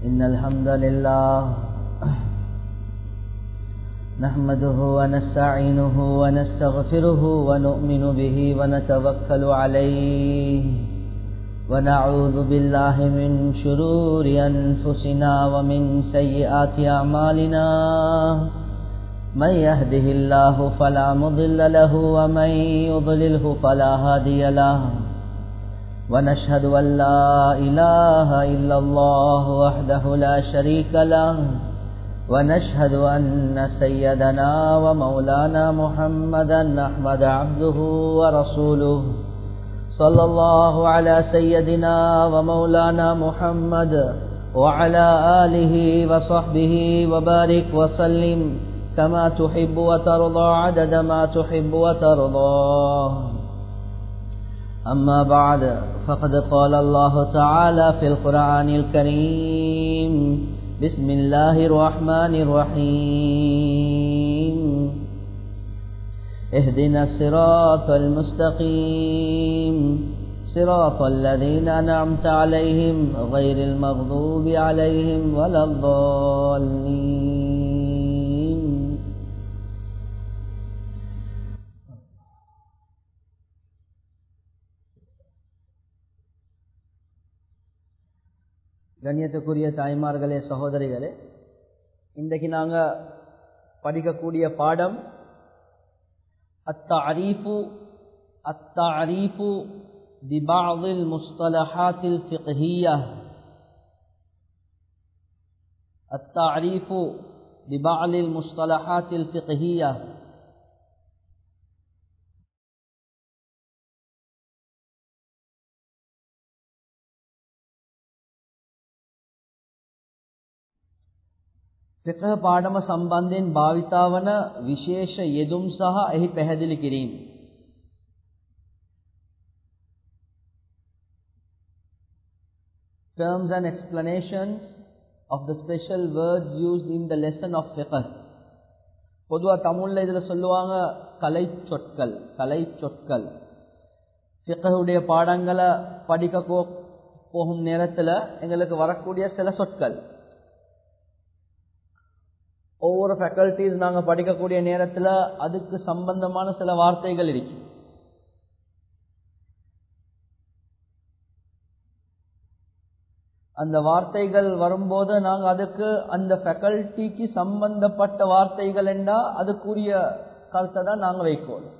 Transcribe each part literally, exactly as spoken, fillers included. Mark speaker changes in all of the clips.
Speaker 1: إن الحمد لله نحمده ونستعينه ونستغفره ونؤمن به ونتوكل عليه ونعوذ بالله من شرور أنفسنا ومن سيئات أعمالنا من يهده الله فلا مضل له ومن يضلله فلا هادي له ونشهد أن لا إله إلا الله وحده لا شريك له ونشهد أن سيدنا ومولانا محمدا أحمد عبده ورسوله صلى الله على سيدنا ومولانا محمد وعلى آله وصحبه وبارك وسلم كما تحب وترضى عدد ما تحب وترضى. أما بعد فقد قال الله تعالى في القرآن الكريم بسم الله الرحمن الرحيم اهدنا الصراط المستقيم صراط الذين أنعمت عليهم غير المغضوب عليهم ولا الضالين. கண்ணியத்துக்குரிய தாய்மார்களே, சகோதரிகளே, இன்றைக்கு நாங்க படிக்கக்கூடிய பாடம் அத்தஅரீஃபு அத்தஅரீஃபு பிபஅதில் முஸ்தலஹாத்தில் ஃபிக்ஹிய்யா அத்தஅரீஃபு பிபஅதில் முஸ்தலஹாத்தில் ஃபிக்ஹிய்யா. ෆික්හ පාඩම සම්බන්ධයෙන් භාවිතා වන විශේෂ යෙදුම් සහ එහි පැහැදිලි කිරීම. Terms and explanations of the special words used in the lesson of fiqh. பொதுவா தமிழ்ல இதுல சொல்லுவாங்க கலை சொற்கள், கலை சொற்கள். ஃபிக்ஹுடைய பாடங்களை படிக்க போகும் நேரத்துல எங்களுக்கு வரக்கூடிய சில சொற்கள். ஒவ்வொரு ஃபேக்கல்டிஸ் நாங்க படிக்கக்கூடிய நேரத்துல அதுக்கு சம்பந்தமான சில வார்த்தைகள் இருக்கு. அந்த வார்த்தைகள் வரும்போது நாங்க அதுக்கு அந்த ஃபேக்கல்டிக்கு சம்பந்தப்பட்ட வார்த்தைகள் என்றா அதுக்குரிய கருத்தை தான் நாங்க வைக்கணும்.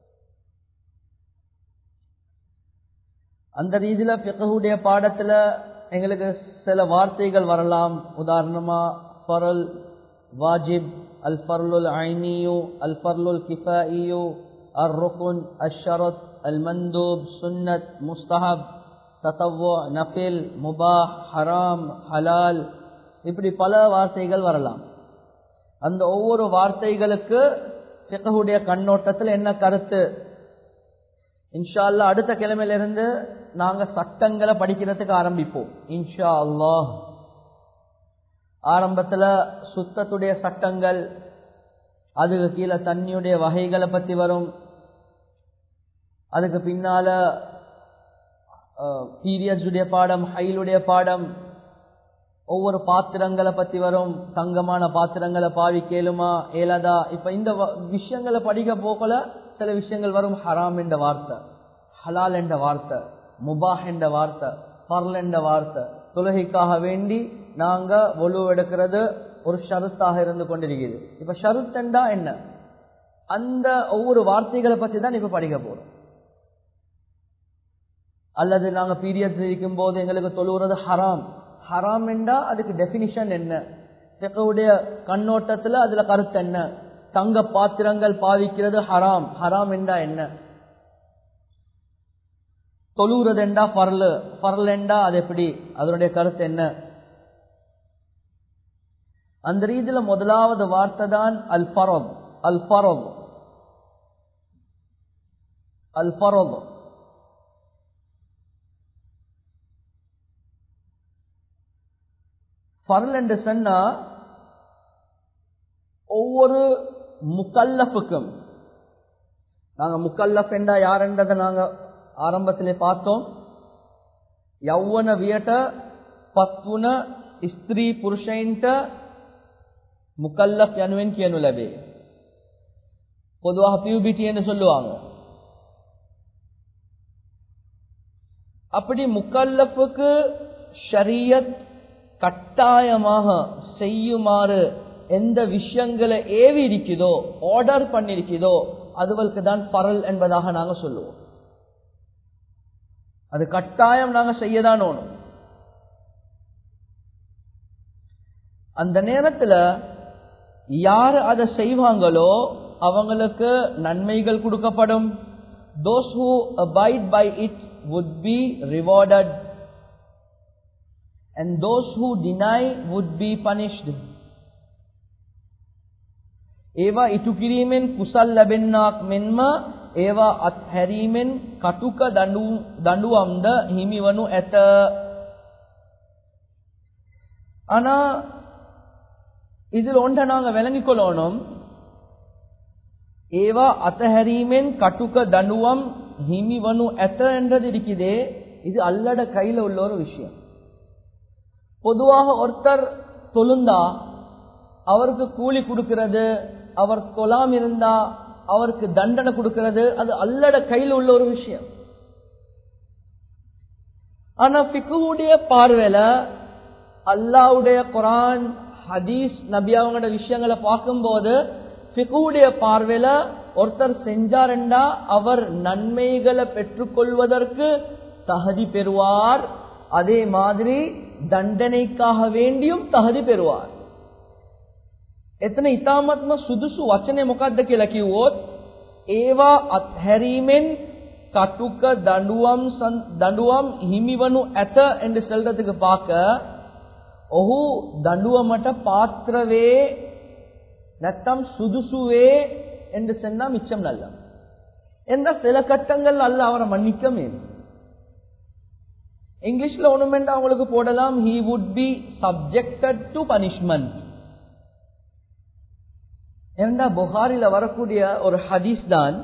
Speaker 1: அந்த ரீதியில ஃபிக்ஹுடைய பாடத்துல எங்களுக்கு சில வார்த்தைகள் வரலாம். உதாரணமா ஃபரல், வாஜிப், அல் ஃபர்லுல் ஐனியு, அல் ஃபர்லுல் கிஃபாயியு, அர் ருக்குன், அஷ் ஷரத், அல் மந்தூப், சுன்னத், முஸ்தஹப், தத்தவ்வு, நஃபில், முபாஹ், ஹராம், ஹலால், இப்படி பல வார்த்தைகள் வரலாம். அந்த ஒவ்வொரு வார்த்தைகளுக்கு ஃபிக்ஹுடைய கண்ணோட்டத்தில் என்ன கருத்து, இன்ஷா அல்லாஹ் அடுத்த கிழமையிலிருந்து நாங்க சட்டங்களை படிக்கிறதுக்கு ஆரம்பிப்போம் இன்ஷா அல்லாஹ். ஆரம்பத்துல சுத்தத்துடைய சட்டங்கள், அதுக்கு கீழே தண்ணியுடைய வகைகளை பத்தி வரும். அதுக்கு பின்னால பீரியட்ஸ் உடைய பாடம், ஹைலுடைய பாடம், ஒவ்வொரு பாத்திரங்களை பத்தி வரும். தங்கமான பாத்திரங்களை பாவிக்கலுமா ஏலதா. இப்ப இந்த விஷயங்களை படிக்க போகல சில விஷயங்கள் வரும். ஹராம் என்ற வார்த்தை, ஹலால் என்ற வார்த்தை, முபாஹ் என்ற வார்த்தை, ஃபர்ல் என்ற வார்த்தை. தொழுகைக்காக வேண்டி நாங்க ஒழு எடுக்கிறது ஒரு ஷருத்தாக இருந்து கொண்டிருக்கிறது. இப்ப ஷருத்தண்டா என்ன, அந்த ஒவ்வொரு வார்த்தைகளை பத்தி தான் இப்ப படிக்க போறோம். அல்லது நாங்க பீரியட்ஸ் இருக்கும் போது எங்களுக்கு தொழுகிறது ஹராம், ஹராம் என்றா அதுக்கு டெபினிஷன் என்ன, ஃபிக்ஹுடைய கண்ணோட்டத்துல அதுல கருத்து என்ன. தங்க பாத்திரங்கள் பாவிக்கிறது ஹராம், ஹராம் என்றா என்ன. தொழுகிறது என்றா ஃபர்ல், ஃபர்ல் என்றா அது எப்படி, அதனுடைய கருத்து என்ன. அந்த ரீதியில முதலாவது வார்த்தை தான் அல் ஃபரத். அல் ஃபரத் அல் ஃபரத் ஃபர்ல் என்று சொன்னா ஒவ்வொரு முக்கல்லஃபுக்கும், நாங்க முக்கல்லஃப் என்றா யார் என்றதை நாங்க ஆரம்பத்திலே பார்த்தோம். යෞවන වියට පත්වුණ ස්ත්‍රී පුරුෂයින්ට முக்கல்லப் යනුවෙන් කියනු ලැබේ. பொதுவாக பியூபிட்டி என்று சொல்லுவாங்க. அப்படி முக்கல்லப்புக்கு ஷரியத் கட்டாயமாக செய்யுமாறு எந்த விஷயங்களை ஏவி இருக்குதோ ஆர்டர் பண்ணிருக்குதோ அதுவளுக்கு தான் பரல் என்பதாக நாங்க சொல்லுவோம். அது கட்டாயம் நாங்க செய்யதான் ஓணும். அந்த நேரத்தில் யார் அதை செய்வாங்களோ அவங்களுக்கு நன்மைகள் கொடுக்கப்படும். Those who abide by it would be rewarded and those who deny would be punished. ඒවා ඉටු කිරීමෙන් කුසල් ලැබෙන්නක් මෙන්ම ඒවා අත්හැරීමෙන් කටුක දඬුවම්ද හිමිවනු ඇත. ஆனா இதில் ஒன்றை நாங்க விளங்கிக் கொள்ளணும். ஏவா அத்தஹரீமென் கட்டுக்க தண்டுவம் ஹிமிவனு எத்த என்றது இருக்குதே, இது அல்லட கையில உள்ள ஒரு விஷயம். பொதுவாக ஒருத்தர் தொழுந்தா அவருக்கு கூலி கொடுக்கிறது, அவர் தொழாம இருந்தா அவருக்கு தண்டனை கொடுக்கிறது, அது அல்லட கையில உள்ள ஒரு விஷயம். ஆனா ஃபிக்ஹுடைய பார்வையில அல்லாஹ்வுடைய குர்ஆன் ஹதீஸ் நபி அவங்களோட விஷயங்களை பார்க்கும்போது ஃபிக்ஹுடைய பார்வையில ஒருத்தர் செஞ்சாரெண்டா அவர் நன்மைகளை பெற்றுக்கொள்வதற்கு தகுதி பெறுவார், அதே மாதிரி தண்டனைக்காக வேண்டியும் தகுதி பெறுவார். එතන ඊ타මත්ම සුදුසු වචනේ මොකක්ද කියලා කිව්වොත් ඒවා අත්හැරීමෙන් කටුක දඬුවම් දඬුවම් හිමිවනු ඇත என்று சொல்றதுக்கு பார்க்க ඔහු දඬුවමට පාත්‍ර වේ නැත්නම් සුදුසු වේ என்று சொன்னா மிச்சம் நல்லா. எந்த சில கட்டங்கள் அல்ல அவரை மன்னிக்கமே. இங்கிலீஷ்ல ஒண்ணுமெண்டா அவங்களுக்கு போடலாம் he would be subjected to punishment. ஏன்னா புகாரில வரக்கூடிய ஒரு ஹதீஸ் தான்,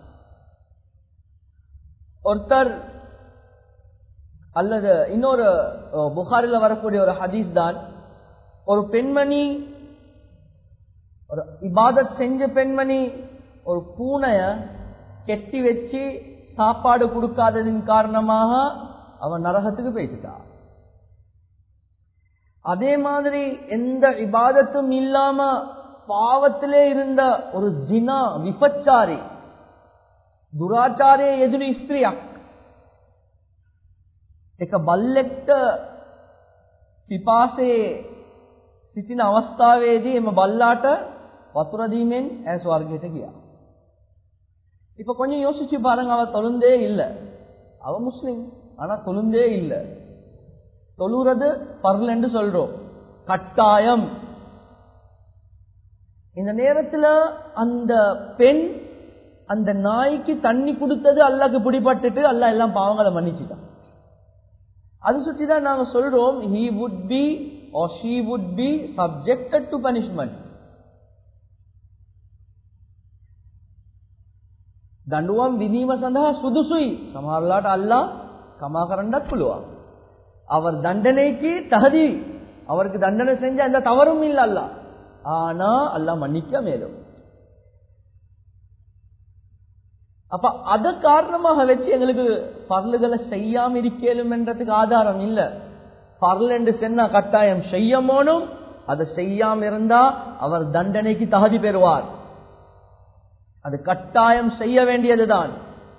Speaker 1: ஒருத்தர் அல்லது இன்னொரு புகாரில வரக்கூடிய ஒரு ஹதீஸ் தான், ஒரு பெண்மணி ஒரு இபாதத் செஞ்ச பெண்மணி ஒரு பூனைய கெட்டி வச்சு சாப்பாடு கொடுக்காததின் காரணமாக அவன் நரகத்துக்கு போயிட்டா. அதே மாதிரி எந்த இபாதத்தும் இல்லாம பாவத்திலே இருந்த ஒரு ஜினா விபச்சாரி දුරාචාරයේ යෙදුණු ස්ත්‍රියක් එක බල්ලෙක්ට පිපාසයේ සිටින අවස්ථාවේදී එම බල්ලාට වතුර දීමෙන් ඇය ස්වර්ගයට ගියා. இப்ப கொஞ்சம் யோசிச்சு பாருங்க, அவ தொழுந்தே இல்ல, அவ முஸ்லிம், ஆனா தொழுந்தே இல்ல. தொழுறது பர்ல் என்று சொல்றோம், கட்டாயம். இந்த நேரத்துல அந்த பெண் அந்த நாய்க்கு தண்ணி கொடுத்தது அல்லாஹ்க்கு பிடிபட்டுட்டு அல்லாஹ் எல்லாம் பாவங்களை மன்னிச்சிட்டான். அது சுற்றிதான் நாங்க சொல்றோம் he would be or she would be subjected to punishment. දඬුවම් විඳීම සඳහා සුදුසුයි. සමහරලාට අල්ලාහ් කමා කරන්නත් පුළුවන්. அவர் தண்டனைக்கு தகுதி, அவருக்கு தண்டனை செஞ்ச எந்த தவறும் இல்லை அல்லாஹ், ஆனா அல்லாஹ் மன்னிக்க மேலும். அப்ப அத காரணமாக வச்சு எங்களுக்கு பர்லுகளை செய்யாம இருக்கலும் என்றதுக்கு ஆதாரம் இல்ல. பர்ல் என்று சொன்னா கட்டாயம் செய்யமோனும், அதை செய்யாம இருந்தா அவர் தண்டனைக்கு தகுதி பெறுவார். அது கட்டாயம் செய்ய வேண்டியதுதான்.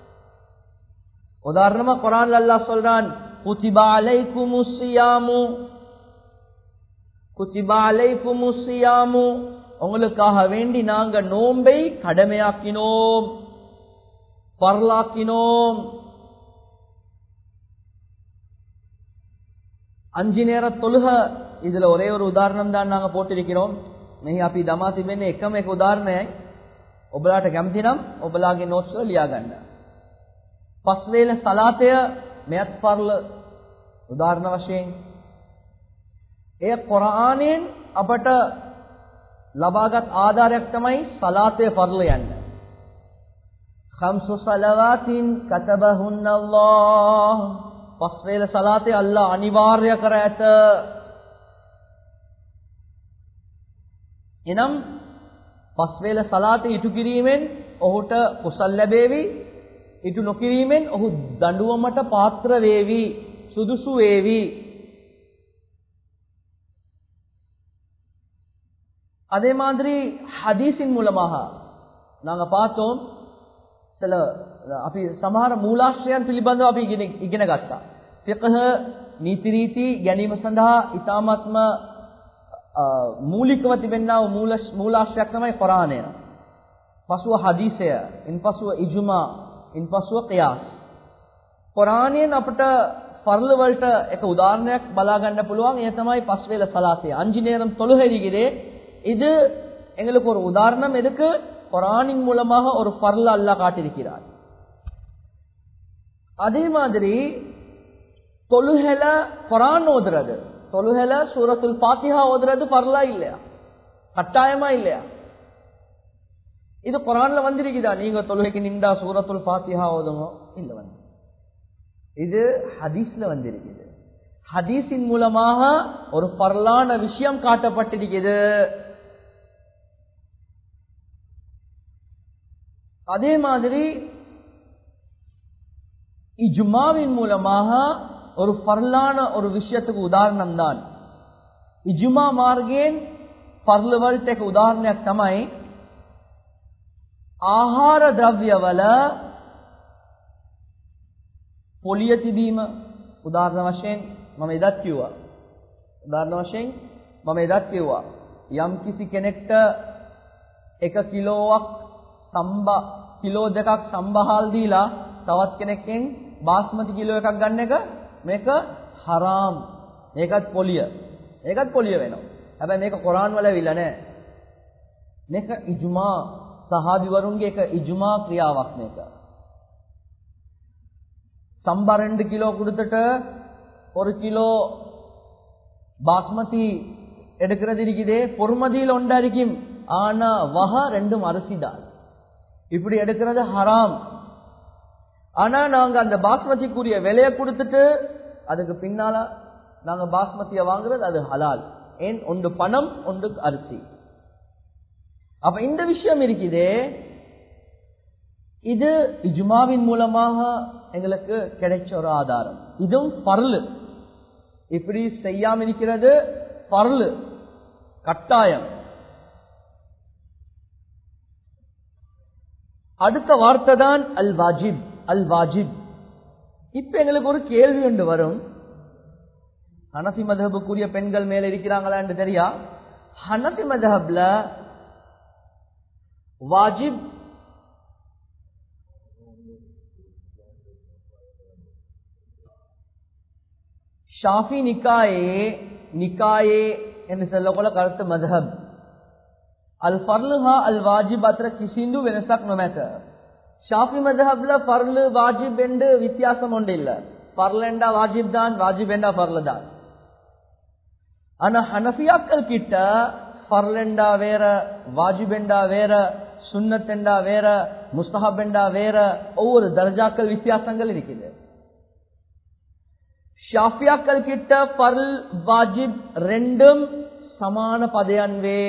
Speaker 1: உதாரணமா குர்ஆன்ல அல்லாஹ் சொல்றான், குதிபா அலைக்குமுஸ் ஸியாமு, குதிபா அலைக்குமுஸ் ஸியாமு, உங்களுக்காக வேண்டி நாங்க நோன்பை கடமையாக்கினோம், பர்லாக்கினோம். அஞ்சு நேர தொழுக, இதுல ஒரே ஒரு உதாரணம் தான் நாங்க போட்டிருக்கிறோம். මේ අපි දමා තිබෙන්නේ එකම එක උදාහරණයයි. ඔබලාට කැමති නම් ඔබලාගේ නෝට්ස් වල ලියා ගන්න. පස් වේල සලාතය මෙයත් පර්ල උදාහරණ වශයෙන්. ඒ කුර්ආනයෙන් අපට ලබාගත් ආධාරයක් තමයි සලාතය පර්ල යන්නේ. खम्सु सलावातिन कतबहुन्नल्लाह, පස් වේල සලාතය අල්ලාහ් අනිවාර්ය කර ඇත. එනම් පස් වේල සලාත ඉටු කිරීමෙන් ඔහුට කුසල් ලැබේවි. ඉටු නොකිරීමෙන් ඔහු දඬුවමට පාත්‍ර වේවි, සුදුසු වේවි. அதே மாதிரி ஹதீஸின் மூலமாக நாங்க பார்த்தோம் சில අපි සමහර මූලාශ්‍රයන් පිළිබඳව අපි ඉගෙන ඉගෙන ගත්තා. ෆික්හ නීති රීති ගැනීම සඳහා ඊ타ත්ම මූලිකව තිබෙනා වූ මූල මූලාශ්‍රයක් තමයි කුරානය. පසුව හදීසය, ඉන්පසුව ඉජ්මා, ඉන්පසුව ඛියාස්. කුරානයෙන් අපට ෆර්ල් වලට එක උදාහරණයක් බලා ගන්න පුළුවන්. ඒ තමයි පස් වේල සලාතය. அஞ்சு நேரம் தொழுகை இருக்கிறே. இது எங்களுக்கு ஒரு உதாரணம். எதுக்கு? குர்ஆனின் மூலமாக ஒரு ஃபர்ல் அல்லாஹ் காட்டியிருக்கிறார். அதே மாதிரி தொழுகைல குர்ஆன் ஓதுறது, தொழுகைல சூரத்துல் ஃபாத்திஹா ஓதுறது ஃபர்லா இல்லையா? கட்டாயமா இல்லையா? இது குர்ஆன்ல வந்திருக்குதா? நீங்க தொழுகைக்கு நின்றா சூரத்துல் ஃபாத்திஹா ஓதுங்க இல்ல வந்து. இது ஹதீஸ்ல வந்திருக்குது. ஹதீஸின் மூலமாக ஒரு ஃபர்லான விஷயம் காட்டப்பட்டிருக்கிறது. அதே மாதிரி இஜ்மாவின் மூலமாக ஒரு ஃபர்லான ஒரு விஷயத்துக்கு உதாரணம் தான். ඉජ්මා මාර්ගයෙන් පර්ල වලට එක උදාහරණයක් තමයි ආහාර ද්‍රව්‍යවල පොලිය තිබීම. උදාහරණ වශයෙන් මම එදත් කිව්වා. උදාහරණ වශයෙන් මම එදත් කිව්වා යම් කිසි කෙනෙක්ට එක කිලෝවක් සම්බා කිලෝ දෙකක් සම්බහාල් දීලා තවත් කෙනෙක්ගෙන් බාස්මති කිලෝ එකක් ගන්න එක මේක හරාම්. මේකත් පොලිය. ඒකත් පොලිය වෙනවා. හැබැයි මේක කුරාන් වල ඇවිල්ලා නැහැ. මේක ඉජ්මා සහාබිවරුන්ගේ එක ඉජ්මා ක්‍රියාවක් මේක. சம்பா ரெண்டு கிலோ கொடுத்துட்டு ஒரு கிலோ பாஸ்மதி எடுக்கிறது இருக்குதே பொறுமதியில் ஒன்றா இருக்கும். ஆனா வஹ ரெண்டும் அரிசிதான். இப்படி எடுக்கிறது ஹராம். ஆனா நாங்க அந்த பாஸ்மதிக்குரிய விலையை கொடுத்துட்டு அதுக்கு பின்னால நாங்க பாஸ்மதியை வாங்குறது அது ஹலால். ஏன்? ஒன்று பணம், ஒன்று அரிசி. அப்ப இந்த விஷயம் இருக்குதே, இது இஜ்மாவின் மூலமாக எங்களுக்கு கிடைச்ச ஒரு ஆதாரம். இதுவும் ஃபர்லு. இப்படி செய்யாம இருக்கிறது ஃபர்லு, கட்டாயம். அடுத்த வார்த்தை தான் அல் வாஜிப். அல் வாஜிப். இப்ப எங்களுக்கு ஒரு கேள்வி ஒன்று வரும். ஹனஃபி மதஹபுக்குரிய பெண்கள் மேல இருக்கிறாங்களா என்று தெரியா? ஹனஃபி மதஹப்ல வாஜிப் ஷாஃபி நிக்காயே நிக்காயே என்று சொல்லக்கொள்ள கருத்து மதஹப் அல் ஃபர்லுஹா அல் வாஜிப் அத்தர கிசிந்து வெனசக் නොමැත. ஷாஃபி மதஹப்ல ஃபர்லு வாஜிப் என்று வித்தியாசம் ஒன்று இல்ல. ஃபர்ல் என்றா வாஜிப் தான், வாஜிப் என்றா ஃபர்ல் தான். ஆனா ஹனஃபியாக்கள் கிட்ட ஃபர்ல் என்றா வேற, வாஜிப் என்றா வேற, சுன்னத் என்றா வேற, முஸ்தஹப் என்றா வேற, ஒவ்வொரு தர்ஜாக்கள் வித்தியாசங்கள் இருக்குது. ஷாஃபியாக்கள் கிட்ட ஃபர்ல் வாஜிப் ரெண்டும் சமான பதையன்வே,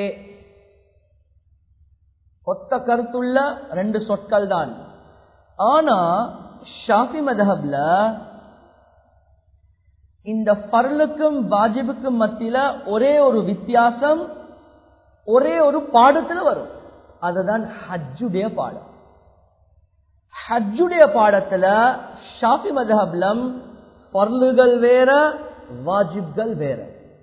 Speaker 1: ஒத்த கருத்துள்ள ரெண்டு சொற்கள் தான். ஆனா ஷாஃபி மதஹப்ல இந்த ஃபர்லுக்கும் வாஜிபுக்கும் மத்தியில ஒரே ஒரு வித்தியாசம் ஒரே ஒரு பாடத்துல வரும். அதுதான் ஹஜ்ஜுடைய பாடம். ஹஜ்ஜுடைய பாடத்துல ஷாஃபி மதஹப்லம் ஃபர்லுகள் வேற, வாஜிப்கள் வேற.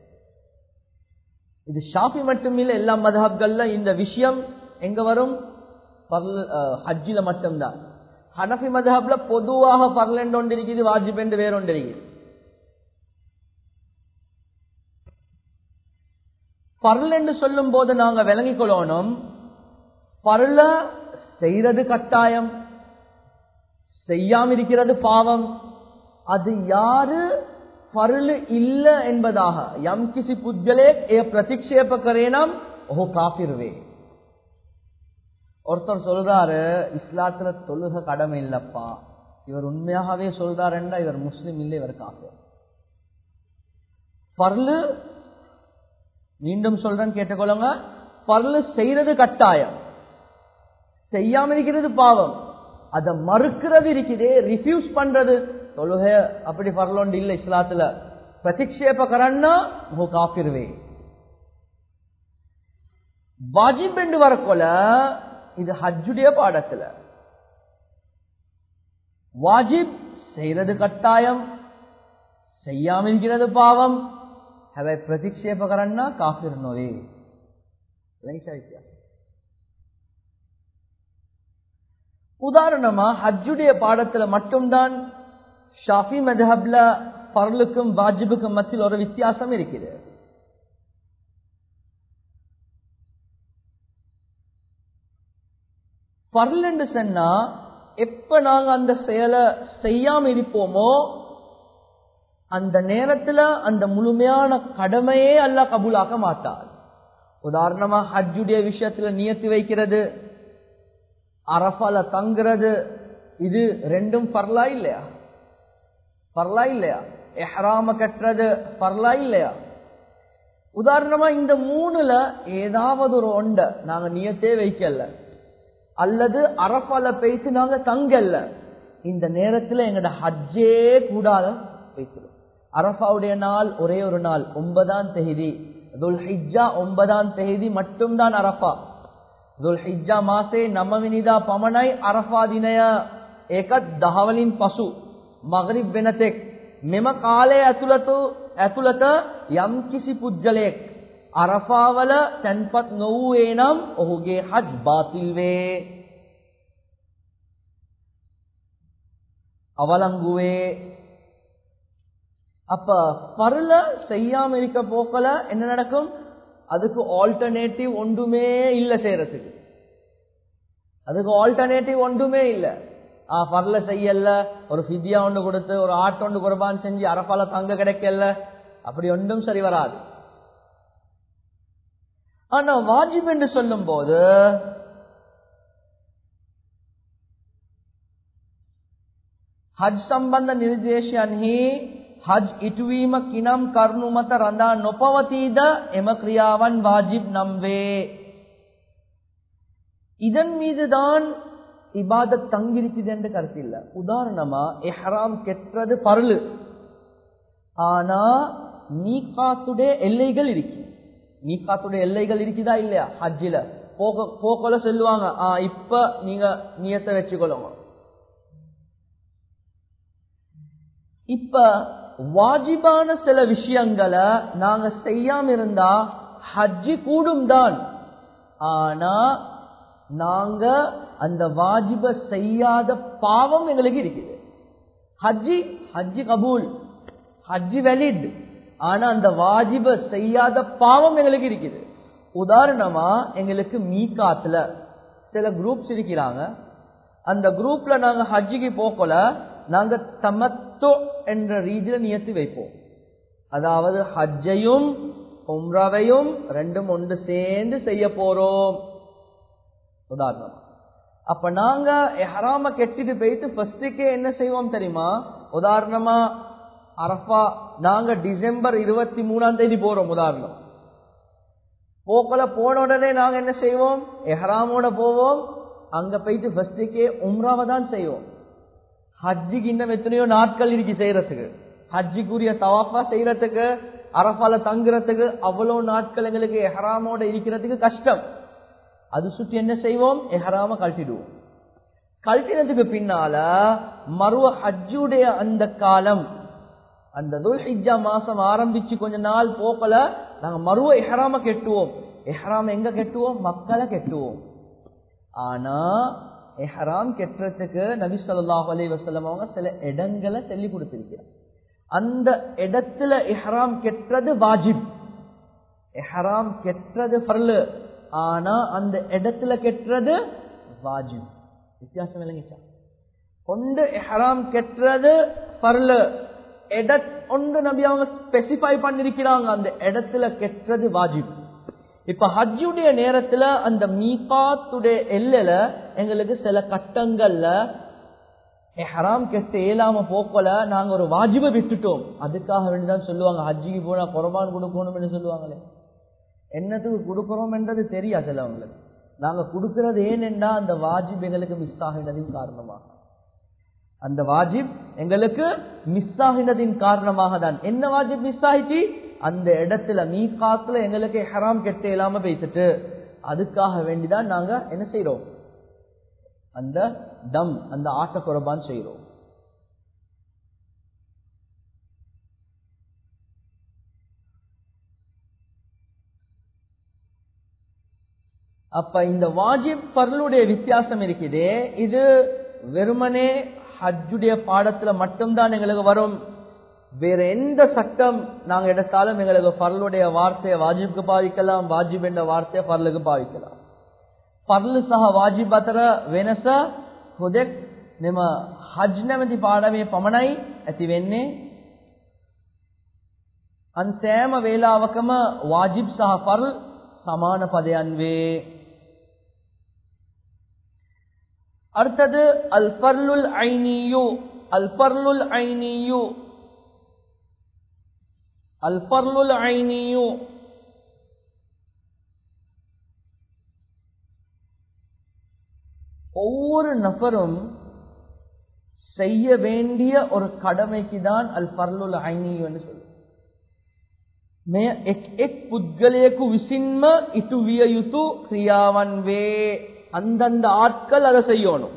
Speaker 1: இது ஷாஃபி மட்டுமில்லை, எல்லா மதஹப்கள்ல இந்த விஷயம் எங்க வரும்? ஹஜ்ஜில மட்டும்தான். ஹனஃபி மதஹப்ல பொதுவாக ஃபர்ல் என்று ஒன்று இருக்குது, வாஜிப் என்று வேற ஒன்று இருக்குது. ஃபர்ல் என்று சொல்லும் போது நாங்க விளங்கிக் கொள்ளணும், ஃபர்ல செய்யறது கட்டாயம், செய்யாம இருக்கிறது பாவம். அது யாரு ஃபர்ல் இல்ல என்பதாக யம் கிசி புத்கலே ஏ பிரதிக்ஷேப கரேனம் ஓ காஃபிர் வே. ஒருத்தர் சொல்றாரு இஸ்லாத்துல தொழுக கடமை இல்லப்பா, இவர் உண்மையாகவே சொல்றாருன்னா இவர் முஸ்லிம் இல்லை, இவர் காஃபிர். ஃபர்லு மீண்டும் சொல்றேன் கேட்டுக்கொள்ளுங்க, பர்லு செய்யறது கட்டாயம், செய்யாம இருக்கிறது பாவம். அதை மறுக்கிறது இருக்குதே, ரிஃப்யூஸ் பண்றது, தொழுகை அப்படி பரலோண்டு இல்ல இஸ்லாத்துல, பிரதிக்ஷேப கரன்னா காஃபிர்வே. வாஜிப் என்று வரக்கொல இது ஹஜ்ஜுடைய பாடத்துல வாஜிப் செய்யறது கட்டாயம், செய்யாம இருக்கிறது பாவம். හැබැයි ප්‍රතික්ෂේප කරන්න කාෆිර් නොවේ. உதாரணமா ஹஜ்ஜுடைய பாடத்துல மட்டும்தான் ஷாஃபி மذஹப்ல ஃபர்லுக்கும் வாஜிபுக்கும் மத்தியில் ஒரு வித்தியாசம் இருக்குது. ஃபர்ல் என்று சொன்னா எப்ப நாங்க அந்த செயலை செய்யாம இருப்போமோ அந்த நேரத்துல அந்த முழுமையான கடமையே அல்லாஹ் கபூலாக்க மாட்டார். உதாரணமா ஹஜ்ஜுடைய விஷயத்துல நியத்து வைக்கிறது, அரஃபால தங்குறது, இது ரெண்டும் ஃபர்லா இல்லையா? ஃபர்லா இல்லையா? இஹ்ராம கட்டுறது ஃபர்லா இல்லையா? உதாரணமா இந்த மூணுல ஏதாவது ஒரு ஒண்ட நாங்க நியத்தே வைக்கல அல்லது அரஃபால பேசி நாங்க தங்கல்ல, இந்த நேரத்துல எங்கட ஹஜ்ஜே கூடாத வைக்கிறோம். அரஃபாவுடைய நாள் ஒரே ஒரு நாள், ஒன்பதாம் தேதி துல் ஹிஜ்ஜா, ஒன்பதாம் தேதி மட்டும்தான் அரஃபா. දුල් හිජ්ජා මාසේ නවවෙනිදා පමණයි අරෆා දිනය. ඒකත් දහවලින් පසු මග්රිබ් වෙනතෙක් මෙම කාලය ඇතුළත ඇතුළත යම් කිසි පුජ්‍යලයක් අරෆා වල තන්පත් නොවූ එනම් ඔහුගේ හජ් බාතිල් වේ, අවලංගු වේ. அப்ப பர்ல செய்யாம இருக்க போக்கல என்ன நடக்கும்? அதுக்கு ஆல்டர்னேட்டிவ் ஒன்றுமே இல்ல செய்யறதுக்கு, அதுக்கு ஆல்டர்னேட்டிவ் ஒன்றுமே இல்ல. ஆஹ் பர்ல செய்யல, ஒரு ஃபிதியா ஒன்று கொடுத்து ஒரு ஆட்டு ஒன்று குர்பான் செஞ்சு அரஃபால தங்க கிடைக்கல, அப்படி ஒன்றும் சரி வராது. ஆனா வாஜிப் என்று சொல்லும் போது ஹஜ் சம்பந்த நிர்தேශයන්හි හජ් ඉටුවීම කිනම් කරුණු මත රඳා නොපවතීද එම ක්‍රියාවන් වාජිබ් නම් වේ. இதன் மீதுதான் இபாதத் தங்கிருக்குது என்று கருத்தில்ல. உதாரணமா இஹ்ராம் கெட்டுறது பர்லு, ஆனா மீகாத்துடைய எல்லைகள் இருக்கு. மீகாத்துடைய எல்லைகள் இருக்குதா இல்லையா? ஹஜ்ஜில போக போக்கல சொல்லுவாங்க, ஆஹ் இப்ப நீங்க நியத்தை வச்சுக்கொள்ளுங்க. இப்ப வாஜிபான சில விஷயங்களை நாங்க செய்யாம இருந்தா ஹஜ்ஜி கூடும் தான், ஆனா நாங்க அந்த வாஜிப செய்யாத பாவம் எங்களுக்கு இருக்குது. ஹஜ்ஜி ஹஜ்ஜி கபூல், ஹஜ்ஜி வேலிட், ஆனா அந்த வாஜிப செய்யாத பாவம் எங்களுக்கு இருக்குது. உதாரணமா எங்களுக்கு மீகாத்துல சில குரூப்ஸ் இருக்கிறாங்க, அந்த குரூப்ல நாங்க ஹஜ்ஜிக்கு போகல, நாங்க தமத்து என்ற ரீதியில நியத்து வைப்போம். அதாவது ஹஜ்ஜையும் உம்ராவையும் ரெண்டும் ஒன்று சேர்ந்து செய்ய போறோம். உதாரணம், அப்ப நாங்க இஹ்ராம கெட்டிட்டு போயிட்டு ஃபர்ஸ்டுக்கே என்ன செய்வோம் தெரியுமா? உதாரணமா அரஃபா நாங்க டிசம்பர் இருபத்தி மூணாம் தேதி போறோம். உதாரணம், போக்கல போன உடனே நாங்க என்ன செய்வோம்? இஹ்ராமோட போவோம். அங்க போயிட்டு ஃபர்ஸ்டுக்கே உம்ராவை தான் செய்வோம். ஹஜ்ஜிக்கு இன்னும் எத்தனையோ நாட்கள் இருக்கு செய்யறதுக்கு, ஹஜ்ஜிக்குரிய தவாஃபா செய்யறதுக்கு, அரஃபால தங்குறதுக்கு அவ்வளவு நாட்கள் எங்களுக்கு இஹ்ராமோட இருக்கிறதுக்கு கஷ்டம். அது சுற்றி என்ன செய்வோம்? இஹ்ராம கழட்டிடுவோம். கழட்டினதுக்கு பின்னால மறுவ ஹஜ்ஜுடைய அந்த காலம், அந்த துல் ஹிஜ்ஜா மாசம் ஆரம்பிச்சு கொஞ்ச நாள் போக்கல நாங்க மறுவ இஹ்ராம கெட்டுவோம். இஹ்ராம் எங்க கெட்டுவோம்? மக்களை கெட்டுவோம். ஆனா இஹ்ராம் கெட்டுறதுக்கு நபி ஸல்லல்லாஹு அலைஹி வஸல்லம் அவங்க சில இடங்களை சொல்லி கொடுத்திருக்கிறார். அந்த இடத்துல இஹ்ராம் கெட்டுறது வாஜிப், இஹ்ராம் கெட்டுறது ஃபர்லு, ஆனா அந்த இடத்துல கெட்டுறது வாஜிப். வித்தியாசம் இல்லைங்கச்சா? ஒன்று இஹ்ராம் கெட்டுறது ஃபர்லு, இட ஒன்று நபி அவங்க ஸ்பெசிஃபை பண்ணிருக்கிறாங்க, அந்த இடத்துல கெட்டுறது வாஜிப். இப்ப ஹஜ்ஜுடைய நேரத்துல அந்த மீகாத்துடைய எல்லையில எங்களுக்கு சில கட்டங்கள்ல இஹ்ராம் கெட்ட இயலாம போக்கல நாங்க ஒரு வாஜிபை விட்டுட்டோம். அதுக்காக வேண்டிதான் சொல்லுவாங்க ஹஜ்ஜிக்கு போனா குர்பான் கொடுக்கணும்னு சொல்லுவாங்களே. என்னத்துக்கு கொடுக்கிறோம் என்றது தெரியா சிலவங்களுக்கு. நாங்க கொடுக்கிறது ஏனென்றா அந்த வாஜிப் எங்களுக்கு மிஸ் ஆகினதின் காரணமாக, அந்த வாஜிப் எங்களுக்கு மிஸ் ஆகினதின் காரணமாக தான். என்ன வாஜிப் மிஸ் ஆயிடுச்சு? அந்த இடத்துல மீகாத்துல எங்களுக்கு ஹராம் கெட்ட இல்லாம பேசிட்டு அதுக்காக வேண்டிதான் நாங்க என்ன செய்யறோம், அந்த தம் அந்த ஆட்ட குர்பான் செய்யறோம். அப்ப இந்த வாஜிப் ஃபர்லுடைய வித்தியாசம் இருக்குது. இது வெறுமனே ஹஜ்ஜுடைய பாடத்துல மட்டும்தான் எங்களுக்கு வரும். வேற எந்த சட்டம் நாங்க எடுத்தாலும் எங்களுக்கு ஃபர்லுடைய வார்த்தையை வாஜிப்க்கு பாவிக்கலாம், வாஜிப் என்ற வார்த்தையை ஃபர்லுக்கு பாவிக்கலாம். ஃபர்லு සහ වාජිබ් අතර වෙනස හොදෙක් මෙම හජ් නැමැති පාඩමේ පමණයි ඇති වෙන්නේ. අන් සෑම වේලාවකම වාජිබ් සහ ෆර්ල් සමාන පදයන් වේ. அடுத்தது அல் ஃபர்லுல் ஐனியு. அல் ஃபர்லுல் ஐனியு அல் ஃபர்லுல் ஐனியு ஒவ்வொரு நபரும் செய்ய வேண்டிய ஒரு கடமைக்கு தான் அல் ஃபர்லுல் ஐனியு என்று சொல்லுவோம். මේ එක් එක් පුද්ගලයෙකු විසින්ම ඉටු විය යුතු ක්‍රියාවන් වේ. அந்தந்த ஆட்கள் அதை செய்யணும்.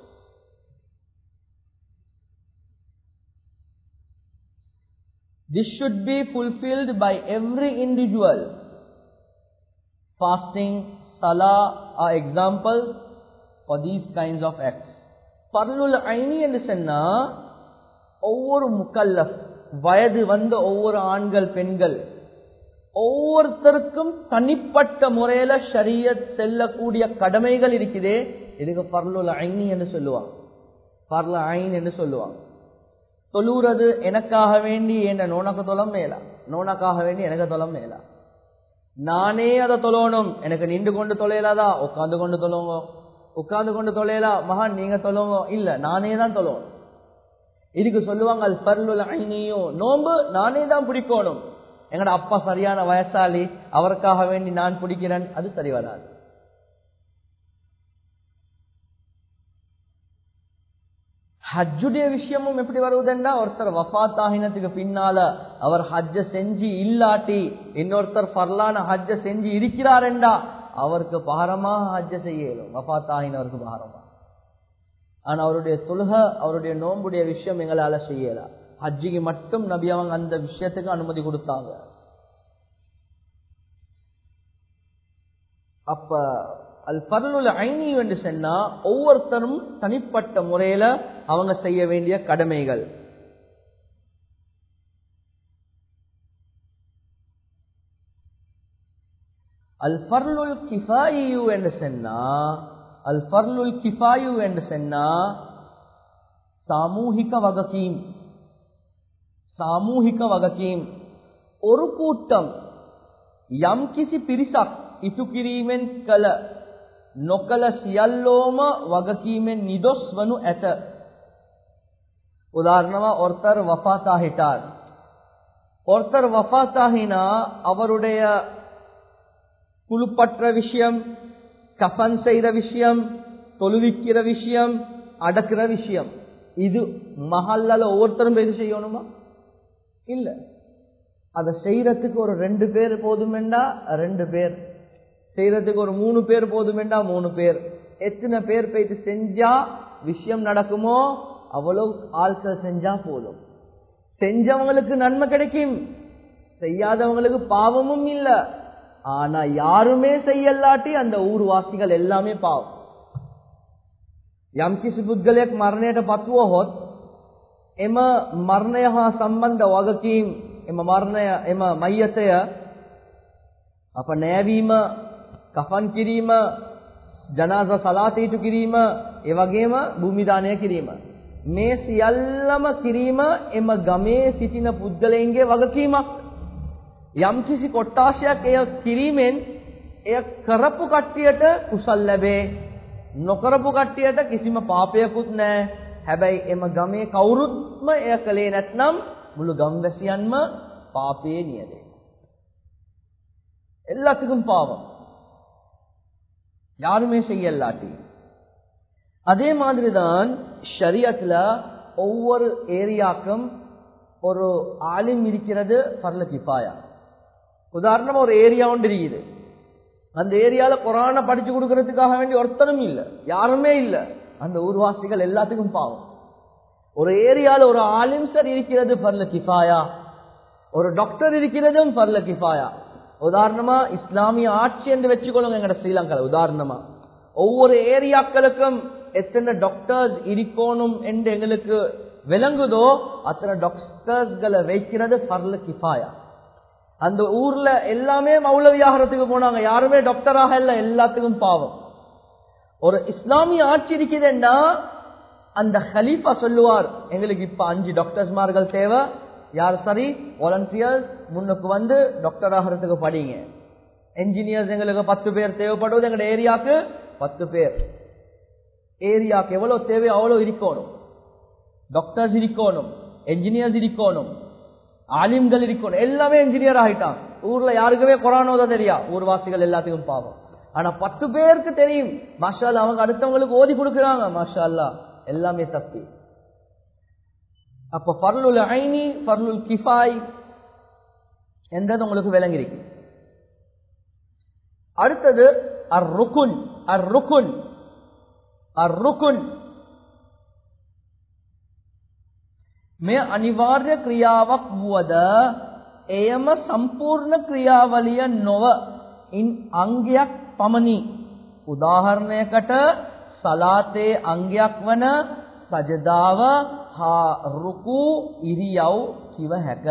Speaker 1: This should be fulfilled by every individual. Fasting, salah are examples for these kinds of acts. ஃபர்லுல் ஐனி என்று சொன்னா ஒவ்வொரு முக்கல்லஃப், வயது வந்த ஒவ்வொரு ஆண்கள் பெண்கள் ஒவ்வொருத்தருக்கும் தனிப்பட்ட முறையில ஷரியத் செல்லக்கூடிய கடமைகள் இருக்குதே, இதுக்கு ஃபர்லுல் ஐனி என்று சொல்லுவாங்க. ஃபர்லுல் ஐன் என்று சொல்லுவாங்க. தொழுறது எனக்காக வேண்டி என்ற நோனக்க தொலம் மேலா, நோனக்காக வேண்டி எனக்கு தொலம் மேலா. நானே அதை தொழணும். எனக்கு நின்று கொண்டு தொலையலாதா, உட்காந்து கொண்டு தொழுங்க. உட்காந்து கொண்டு தொலையலா மகான் நீங்க தொழுங்க, இல்ல நானே தான் தொழணும். இதுக்கு சொல்லுவாங்க அல் ஃபர்லுல் ஐனியோ. நோம்பு நானே தான் பிடிக்கணும். எங்கட அப்பா சரியான வயசாளி, அவருக்காக வேண்டி நான் பிடிக்கிறேன், அது சரி வராது. ஹஜ்ஜுடைய விஷயமும் எப்படி வருவதுண்டா, ஒருத்தர் வஃபாத் ஆகினத்துக்கு பின்னால அவர் ஹஜ்ஜ செஞ்சு இல்லாட்டி இன்னொருத்தர் ஃபர்லான ஹஜ்ஜ செஞ்சு இருக்கிறாரெண்டா அவருக்கு பகரமாக ஹஜ்ஜ செய்யலும், வஃபாத் ஆகினவருக்கு பகரமா. ஆனா அவருடைய தொழுக அவருடைய நோம்புடைய விஷயம் எங்களால செய்யலாம். ஹஜ்ஜிக்கு மட்டும் நபி அவங்க அந்த விஷயத்துக்கு அனுமதி கொடுத்தாங்க. அப்ப அல் ஃபர்லுல் ஐனி என்று சொன்னா ஒவ்வொருத்தரும் தனிப்பட்ட முறையில அவங்க செய்ய வேண்டிய கடமைகள். அல் ஃபர்லுல் கிஃபாயு என்று சொன்னா அல் ஃபர்லுல் கிஃபாயு என்று சொன்னா சாமூஹிக வககீம். சாமூஹிக வகකීම් ஒரு கூட்டம் යම් කිසි පිරිසක් ඉටු කිරීමෙන් කල නොකල සියල්ලෝම වගකීමෙන් නිදොස් වනු ඇත. உதாரணமா ஒருத்தர் வஃபாத் ஆகிட்டார். ஒருத்தர் வஃபாத் ஆகினா அவருடைய குழுப்பற்ற விஷயம், கஃன் செய்த விஷயம், தொழுவிக்கிற விஷயம், அடக்குற விஷயம், இது மஹல்லால ஒவ்வொருத்தரும் பேசி செய்யணுமா? இல்ல. அதை செய்யறதுக்கு ஒரு ரெண்டு பேர் போதுமெண்டா ரெண்டு பேர், செய்யறதுக்கு ஒரு மூணு பேர் போதுமெண்டா மூணு பேர். எத்தனை பேர் போயிட்டு செஞ்சா விஷயம் நடக்குமோ அவ்வளவு ஆட்கள் செஞ்சா போதும். செஞ்சவங்களுக்கு நன்மை கிடைக்கும், செய்யாதவங்களுக்கு பாவமும் இல்ல. ஆனா யாருமே செய்யலாட்டி அந்த ஊர்வாசிகள் எல்லாமே பாவம். යම් කිසි පුද්ගලයෙක් මරණයට පත්වුවහොත් එම මරණය හා සම්බන්ධ වගකීම්, එම මරණය එම මයියතය අප නෑවීම, කෆන් කිරීම, ජනාසා සලාත ඉටු කිරීම, ඒ වගේම භූමි දානය කිරීම, මේ සියල්ලම කිරීම එම ගමේ සිටින පුද්ගලයන්ගේ වගකීමක්. යම් කිසි කොට්ටාශයක් එය කිරීමෙන් එය කරපු කට්ටියට කුසල් ලැබේ, නොකරපු කට්ටියට කිසිම පාපයකුත් නැහැ. හැබැයි එම ගමේ කවුරුත්ම එය කළේ නැත්නම් මුළු ගම්වැසියන්ම පාපයේ නියැලේ. எல்லாத்துக்கும் பாவம், யாருமே செய்யலாட்டி. அதே மாதிரிதான் ஷரியத்துல ஒவ்வொரு ஏரியாக்கும் ஒரு ஆலிம் இருக்கிறது ஃபர்லு கிஃபாயா. உதாரணமா ஒரு ஏரியா ஒன்று இருக்குது, அந்த ஏரியால குர்ஆனை படிச்சு கொடுக்கறதுக்காக வேண்டி ஒருத்தரும் இல்ல, யாருமே இல்ல, அந்த ஊர்வாசிகள் எல்லாத்துக்கும் பாவம். ஒரு ஏரியால ஒரு ஆலிம் சார் இருக்கிறது ஃபர்லு கிஃபாயா, ஒரு டாக்டர் இருக்கிறதும் ஃபர்லு கிஃபாயா. உதாரணமா இஸ்லாமிய ஆட்சி என்று வச்சுக்கொள்ளுங்க எங்கட ஸ்ரீலங்கால. உதாரணமா ஒவ்வொரு ஏரியாக்களுக்கும் எத்தனை டாக்டர்ஸ் இருக்கணும் என்று எங்களுக்கு விளங்குதோ அத்தனை டாக்டர்ஸ்களை வைக்கிறது ஃபர்லு கிஃபாயா. அந்த ஊர்ல எல்லாமே மௌலவியாகிறதுக்கு போனாங்க, யாருமே டாக்டராக இல்ல, எல்லாத்துக்கும் பாவம். ஒரு இஸ்லாமிய ஆட்சி இருக்குதுன்னா அந்த ஹலீஃபா சொல்லுவார், எங்களுக்கு இப்ப அஞ்சு டாக்டர்ஸ்மார்கள் தேவை, யார் சரி வாலண்டியர்ஸ் முன்னுக்கு வந்து டாக்டர் ஆகிறதுக்கு படிங்க. என்ஜினியர்ஸ் எங்களுக்கு பத்து பேர் தேவைப்படுவது, எங்க ஏரியாவுக்கு பத்து பேர், ஏரியாவுக்கு எவ்வளவு தேவை அவ்வளவு இருக்கணும். டாக்டர்ஸ் இருக்கணும், என்ஜினியர்ஸ் இருக்கணும், ஆலிம்கள் இருக்கணும். எல்லாமே என்ஜினியர் ஆகிட்டான். ஊர்ல யாருக்குமே குர்ஆன் ஓத தெரியா, ஊர்வாசிகள் எல்லாத்துக்கும் பாவம். ஆனா பத்து பேருக்கு தெரியும், மாஷா அல்லாஹ், அவங்க அடுத்தவங்களுக்கு ஓதி கொடுக்கிறாங்க, மாஷா அல்லாஹ், எல்லாமே தப்பி. அப்ப ஃபர்லுல் ஐனி ஃபர்லுல் கிஃபாய் என்றது உங்களுக்கு விளங்கிருக்கு. அடுத்தது அர் ருக்குன். அர் ருக்குன் அர் ருக்குன் මේ අනිවාර්ය ක්‍රියාවක් වුවද එයම සම්පූර්ණ ක්‍රියාවලිය නොව ඉන් අංගයක් පමණි. උදාහරණයකට සලාතේ අංගයක් වන සජදාව හා රුකු ඉරියව් කිව හැක.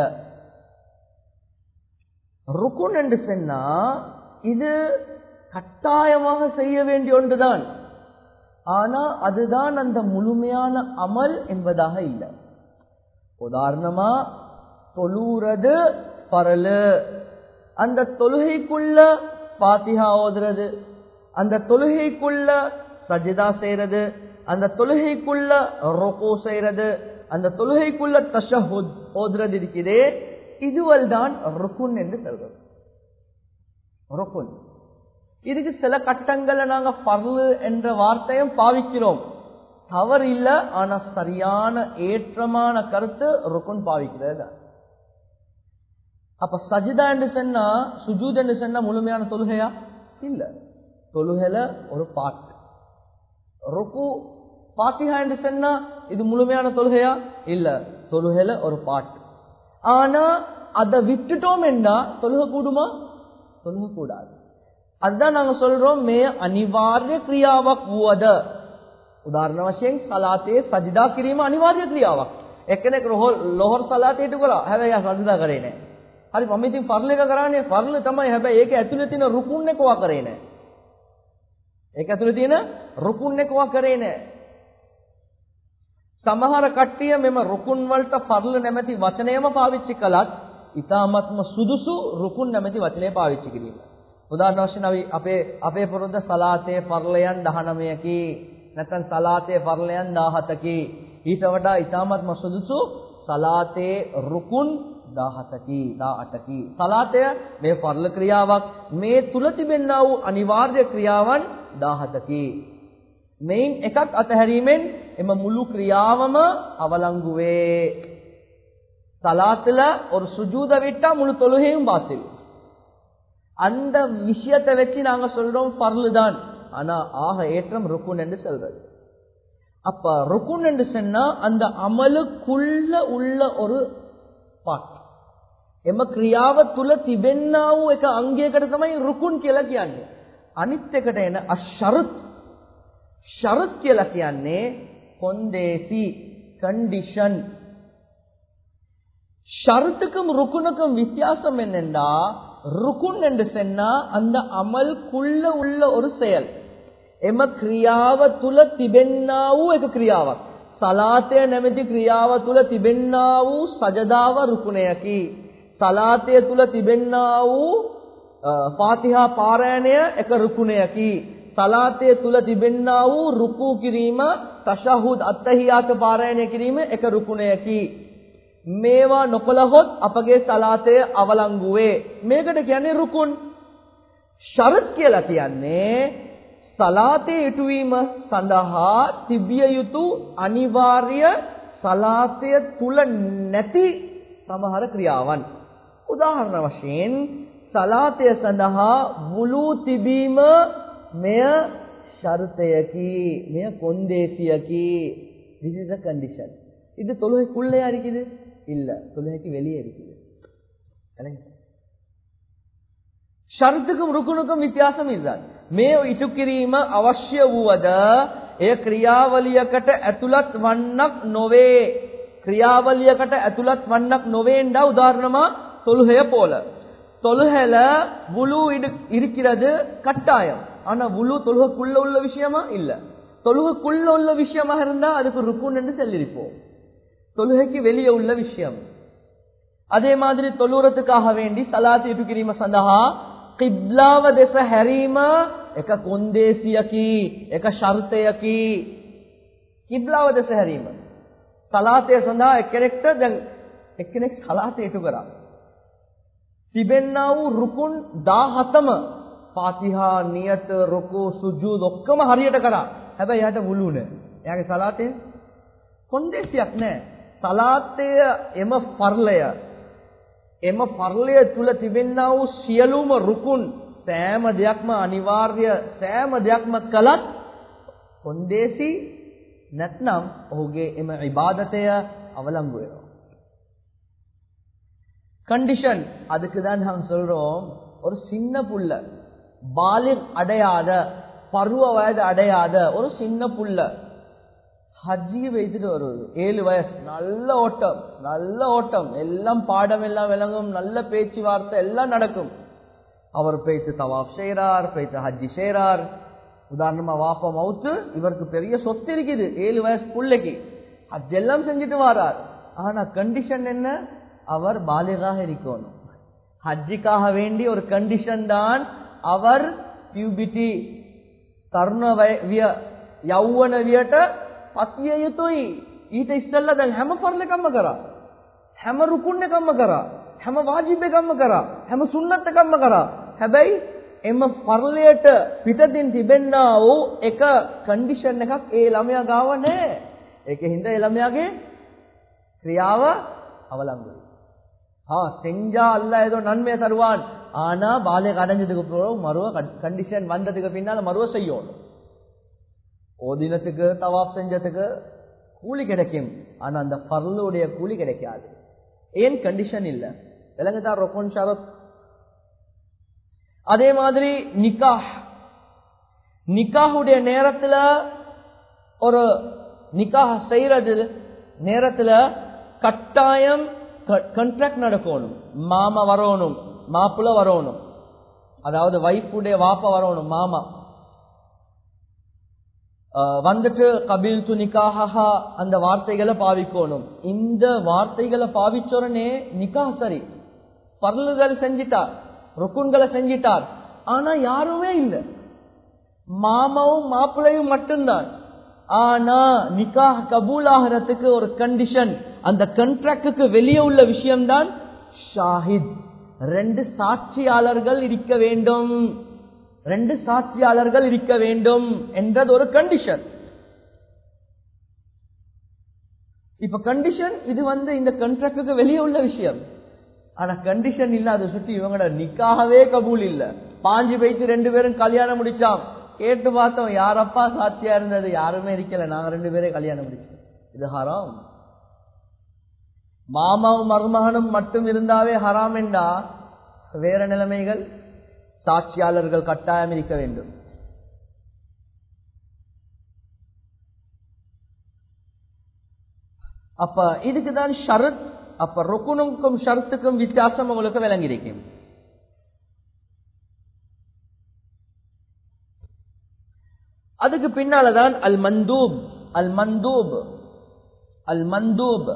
Speaker 1: ருக்குன் என்று சொன்னா இது கட்டாயமாக செய்ய வேண்டிய ஒன்றுதான், ஆனா அதுதான் அந்த முழுமையான அமல் என்பதாக இல்லை. உதாரணமா தொழுறது பரலு, அந்த தொழுகைக்குள்ள ஃபாத்திஹா ஓதுறது, அந்த தொழுகைக்குள்ள சஜிதா செய்யறது, அந்த தொழுகைக்குள்ள ருகு செய்யறது, அந்த தொழுகைக்குள்ள தஷஹுத் ஓதுறது இருக்குதே, இதுவல் தான் ருக்குன் என்று சொல்றது. ருக்குன் இதுக்கு சில கட்டங்களை நாங்க ஃபர்லு என்ற வார்த்தையும் பாவிக்கிறோம், தவறு இல்ல, ஆனா சரியான ஏற்றமான கருத்து ருக்குன் பாவிக்கிறது. அப்ப சஜிதா என்று சொன்னா, சுஜூத் என்று சொன்னா முழுமையான தொழுகையா இல்ல, தொழுகையில ஒரு பாட்டு. ருக்கு ஃபாத்திஹா என்று சொன்னா இது முழுமையான தொழுகையா இல்ல, தொழுகையில ஒரு பாட்டு. ஆனா அதை விட்டுட்டோம் என்றா தொழுகை கூடுமா? தொழுகை கூடாது. அதுதான் நாங்க சொல்றோம் மே அனிவார்ய கிரியாවක් වුවද. උදාහරණ වශයෙන් සලාතේ සජිදා කිරීම අනිවාර්ය ක්‍රියාවක්. එක්කෙනෙක් ලොහර් සලාතේට කළා, හැබැයි ආ සජිදා කරේ නැහැ. හරි, මම ඉතින් ෆර්ල් එක කරන්නේ ෆර්ල් තමයි, හැබැයි ඒක ඇතුලේ තියෙන රුකුන් එක වා කරේ නැහැ. ඒක ඇතුලේ තියෙන රුකුන් එක වා කරේ නැහැ. සමහර කට්ටිය මෙම රුකුන් වලට ෆර්ල් නැමැති වචනයම පාවිච්චි කළත් ඉතාමත්ම සුදුසු රුකුන් නැමැති වචනය පාවිච්චි කිරීම. උදාහරණ වශයෙන් අපි අපේ අපේ පුරුද්ද සලාතේ ෆර්ලයන් දහනවයකි, නැත්නම් සලාතේ ෆර්ලයන් දාහතකි. ඊට වඩා ඉතාමත්ම සුදුසු සලාතේ රුකුන් දාහතකි, දාඅටකි. සලාතය මේ ෆර්ල ක්‍රියාවක්, මේ තුල තිබෙනා වූ අනිවාර්ය ක්‍රියාවන් දාහතකි. මේන් එකක් අතහැරීමෙන් එම මුළු ක්‍රියාවම අවලංගු වේ. சலாத்துல ஒரு சுஜூத விட்டா முழு தொழுகையும் பாத்தில். அந்த விஷயத்தை வச்சு நாங்க சொல்றோம் ஃபர்லு தான், ஆனா ஆக ஏற்றம் ருக்குன் என்று சொல்றது. அப்ப ருக்குன் என்று சொன்னா அந்த அமலுக்குள்ள உள்ள ஒரு பாட். එම ක්‍රියාව තුල තිබෙන්නා වූ එක අංගයකට තමයි රුකුන් කියලා කියන්නේ. අනිත් එකට එන අෂරත්. ෂරත් කියලා කියන්නේ කොන්දේසි, கண்டிஷன். ஷரத்துக்கும் ருக்குனுக்கும் வித்தியாசம் என்னென்றா, ருக்குன் என்று சொன்னா அந்த அமல்குள்ள உள்ள ஒரு செயல். එම ක්‍රියාව තුල තිබෙන්නා වූ එක ක්‍රියාවක්. සලාතය නැමැති ක්‍රියාව තුල තිබෙන්නා වූ සජදාව රුකුණයකි. සලාතය තුල තිබෙන්නා වූ ෆාතිහා පාරායණය එක රුකුණයකි. සලාතය තුල තිබෙන්නා වූ රුකූ කිරීම, තෂහුද් අත්තහියාත පාරායණය කිරීම එක රුකුණයකි. මේවා නොකළහොත් අපගේ සලාතය අවලංගු වේ. මේකට කියන්නේ රුකුන්. ෂරත් කියලා කියන්නේ සලාතේ ඉටුවීම සඳහා තිබිය යුතු අනිවාර්ය සලාතය තුල නැති සමහර ක්‍රියාවන්. උදාහරණ වශයෙන් සලාතය සඳහා වුලු තිබීම මෙය ஷரතයකි, මෙය කොන්දේසියකි. This is a condition. இது தொழுகைக்குள்ளே இருக்குது இல்ல, தொழுகைக்கு வெளியே இருக்குது. ஷரத்துக்கும் ருக்குனுக்கும் வித்தியாசம் இதுதான். මේ ඉටු කිරීම අවශ්‍ය වූවද එය ක්‍රියාවලියකට ඇතුළත් වන්නක් නොවේ. ක්‍රියාවලියකට ඇතුළත් වන්නක් නොවේண்டா உதாரணமா தொழுகைய போல. தொழுகைல வுலு இருக்கிறது கட்டாயம். ஆனா வுலு தொழுகைக்குள்ள உள்ள விஷயமா இல்ல. தொழுகைக்குள்ள உள்ள விஷயமா இருந்தா அதுக்கு ருக்குன் என்று சொல்லிருப்போம். தொழுகைக்கு வெளியே உள்ள விஷயம். அதே மாதிரி தொழுறதுக்காக வேண்டி සලාත් ඉටු කිරීම සඳහා qiblāව දෙස හැරීම එක කොන්දේසියකි, එක ෂර්තයකි. qiblāව දෙස හැරීම සලාතය සඳහා එක්කෙනෙක්ට දැන් එක්කෙනෙක් සලාත ඉටු කරා. තිබෙන්නා වූ රුකුන් දාහතම ෆාතිහා, නියත, රුකු, සුජූද් ඔක්කොම හරියට කරා. හැබැයි යාට වුලු නැහැ. එයාගේ සලාතේ කොන්දේසියක් නැහැ. සලාතය එම ෆර්ලය එම ෆර්ලය තුල තිබෙන්නා වූ සියලුම රුකුන් සෑම දෙයක්ම අනිවාර්ය, සෑම දෙයක්ම කළත් කොන්දේසි නැත්නම් ඔහුගේ එම ඉබාදතය අවලංගු වෙනවා. கண்டிஷன் அதுக்கு தான் நாம் சொல்றோம், ஒரு சின்ன புள்ள பாலிக் அடையாத, பருவ வயது அடையாத ஒரு சின்ன புள்ள ஹஜ்ஜிக்கு வைத்துட்டு வருவது. ஏழு வயசு, நல்ல ஓட்டம், நல்ல ஓட்டம், எல்லாம் பாடம் எல்லாம் விளங்கும், நல்ல பேச்சுவார்த்தை எல்லாம் நடக்கும். அவர் பேச்சு தவாப் செய்யறார், பேச்சு ஹஜ்ஜி செய்யறார். உதாரணமா வாப்பா மவுத்து, இவருக்கு பெரிய சொத்து இருக்குது, ஏழு வயசு பிள்ளைக்கு ஹஜ் எல்லாம் செஞ்சுட்டு வரார். ஆனா கண்டிஷன் என்ன? அவர் பாலிகாக இருக்கணும். ஹஜ்ஜிக்காக வேண்டி ஒரு கண்டிஷன் தான் அவர் பியூபிட்டி තරුණ යෞවන වියට පතිය යුතුයි. ඊට ඉස්සෙල්ලා දැන් හැම ෆර්ල් එකක්ම කරා, හැම රුකුන් එකක්ම කරා, හැම වාජිබ් එකක්ම කරා, හැම සුන්නත් එකක්ම කරා. හැබැයි එම ෆර්ලයට පිටතින් තිබෙන්නා වූ එක කන්ඩිෂන් එකක් ඒ ළමයා ගාව නැහැ. ඒකෙන්ද ඒ ළමයාගේ ක්‍රියාව அவலங்கு. ஆ செஞ்சா அல்லாஹ் ஏதோ நன்மையை தருவான். ஆனா பாலிக அடைஞ்சதுக்கு பிறகு மறுவ கண்டிஷன் வந்ததுக்கு பின்னால மறுவ செய்யணும். ஓதினத்துக்கு தவாப் செஞ்சதுக்கு கூலி கிடைக்கும், ஆனா அந்த ஃபர்லுடைய கூலி கிடைக்காது. ஏன்? கண்டிஷன் இல்ல. விலங்குதா ருக்குன் ஷரத். அதே மாதிரி நிக்காஹ், நிக்காஹுடைய நேரத்துல ஒரு நிக்காஹ் செய்யறது நேரத்துல கட்டாயம் கான்ட்ராக்ட் நடக்கணும். மாமா வரணும், மாப்பிள்ள வரணும், அதாவது வைஃபுடைய வாப்பா வரணும், மாமா வந்துட்டு கபில் து நிக்காஹா அந்த வார்த்தைகளை பாவிக்கணும். இந்த வார்த்தைகளை பாவிச்சோடனே நிக்காஹ் சரி, பர்லுகள் செஞ்சிட்டார், ருக்குன்களை செஞ்சிட்டார். ஆனா யாருமே இல்லை, மாமாவும் மாப்பிள்ளையும் மட்டும்தான். ஆனா நிக்காஹ் கபூல் ஆகிறதுக்கு ஒரு கண்டிஷன், அந்த கான்ட்ராக்டுக்கு வெளியே உள்ள விஷயம்தான் ஷாஹித். ரெண்டு சாட்சியாளர்கள் இருக்க வேண்டும், ரெண்டு சாட்சியாளர்கள் இருக்க வேண்டும் என்றது ஒரு கண்டிஷன். இப்ப கண்டிஷன் இது வந்து இந்த கான்ட்ராக்டுக்கு வெளியே உள்ள விஷயம். ஆனா கண்டிஷன் இல்ல, அதை சுற்றி இவங்களோட நிக்காகவே கபூல் இல்ல. பாஞ்சு பைத்து ரெண்டு பேரும் கல்யாணம் முடிச்சாம். கேட்டு பார்த்தோம், யாரப்பா சாட்சியா இருந்தது? யாருமே இருக்கல, நாங்க ரெண்டு பேரே கல்யாணம் முடிச்சோம். இது ஹராம். மாமாவும் மருமகனும் மட்டும் இருந்தாவே ஹராம் என்றா வேற நிலைமைகள் சாட்சியாளர்கள் கட்டாயம் இருக்க வேண்டும். அப்ப இதுக்குதான் ஷரத். அப்ப ருக்குனுக்கும் ஷரத்துக்கும் வித்தியாசம் உங்களுக்கு விளங்கியிருக்கும். அதுக்கு பின்னால்தான் அல் மந்தூப். அல் மந்தூப் அல் மந்தூப்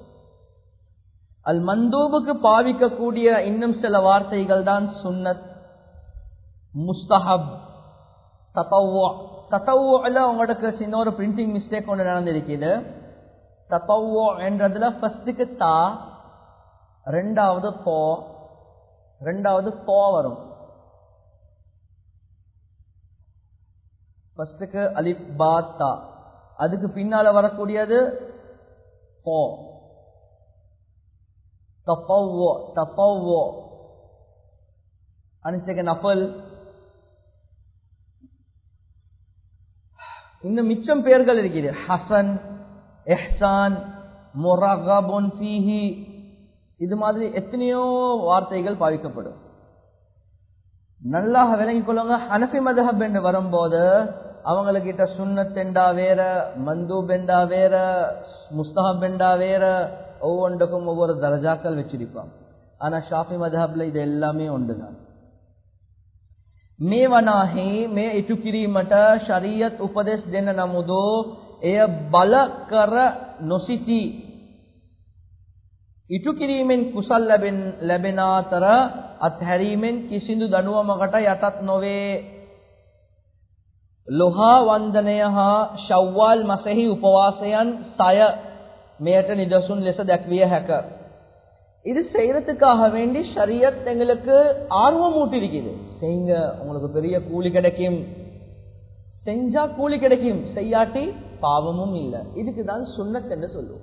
Speaker 1: அல் மந்தூபுக்கு பாவிக்கக்கூடிய இன்னும் சில வார்த்தைகள் தான் சுன்னத், முஸ்தஹப், தத்தவ்வு. தத்தவ்வுல உங்களுக்கு சின்ன ஒரு பிரிண்டிங் மிஸ்டேக் ஒன்று நடந்திருக்குது. தத்தவ்வு என்றதுல ஃபர்ஸ்டுக்கு தா, ரெண்டாவது தோ, ரெண்டாவது தோ வரும். ஃபர்ஸ்டுக்கு அலிஃப் பா தா, அதுக்கு பின்னால வரக்கூடியது போ, தஃபவ்வோ தஃபவ்வோ, அனிச்சக நஃபல். இன்னும் மிச்சம் பெயர்கள் இருக்குது. ஹசன், இஹ்சான், முரகபுன் ஃபீஹி, இது மாதிரி எத்தனையோ வார்த்தைகள் பாவிக்கப்படும். நல்லா விளங்கிக் கொள்ளுங்க. ஹனஃபி மذஹப் என்று வரும்போது அவங்ககிட்ட சுன்னத் என்றா வேற, மந்தூப் என்றா வேற, முஸ்தஹப் என்றா வேற, ஒவ்வொன்றுக்கும் ஒவ்வொரு தரஜாக்கள் வச்சிருப்பாங்க. ஆனா ஷாஃபி மذஹப்ல இது எல்லாமே ஒன்றுதான். මේ වනාහි මේ ඉටු කිරීමට ශරීයත් උපදෙස් දෙන නමුදෝ එය බල කර නොසිටි. ඉටු කිරීමෙන් කුසල් ලැබෙන ලැබෙන අතර අත්හැරීමෙන් කිසිදු දඬුවමකට යටත් නොවේ. ලෝහා වන්දනය හා ශව්වාල් මාසෙහි උපවාසයන් සය මෙයට නිදසුන් ලෙස දැක්විය හැක. இது செய்யறதுக்காக வேண்டி ஷரியத் எங்களுக்கு ஆர்வம் ஊட்டிருக்குது. செய்யுங்க, உங்களுக்கு பெரிய கூலி கிடைக்கும், செஞ்சா கூலி கிடைக்கும், செய்யாட்டி பாவமும் இல்லை. இதுக்குதான் சுன்னத் என்று சொல்லுவோம்.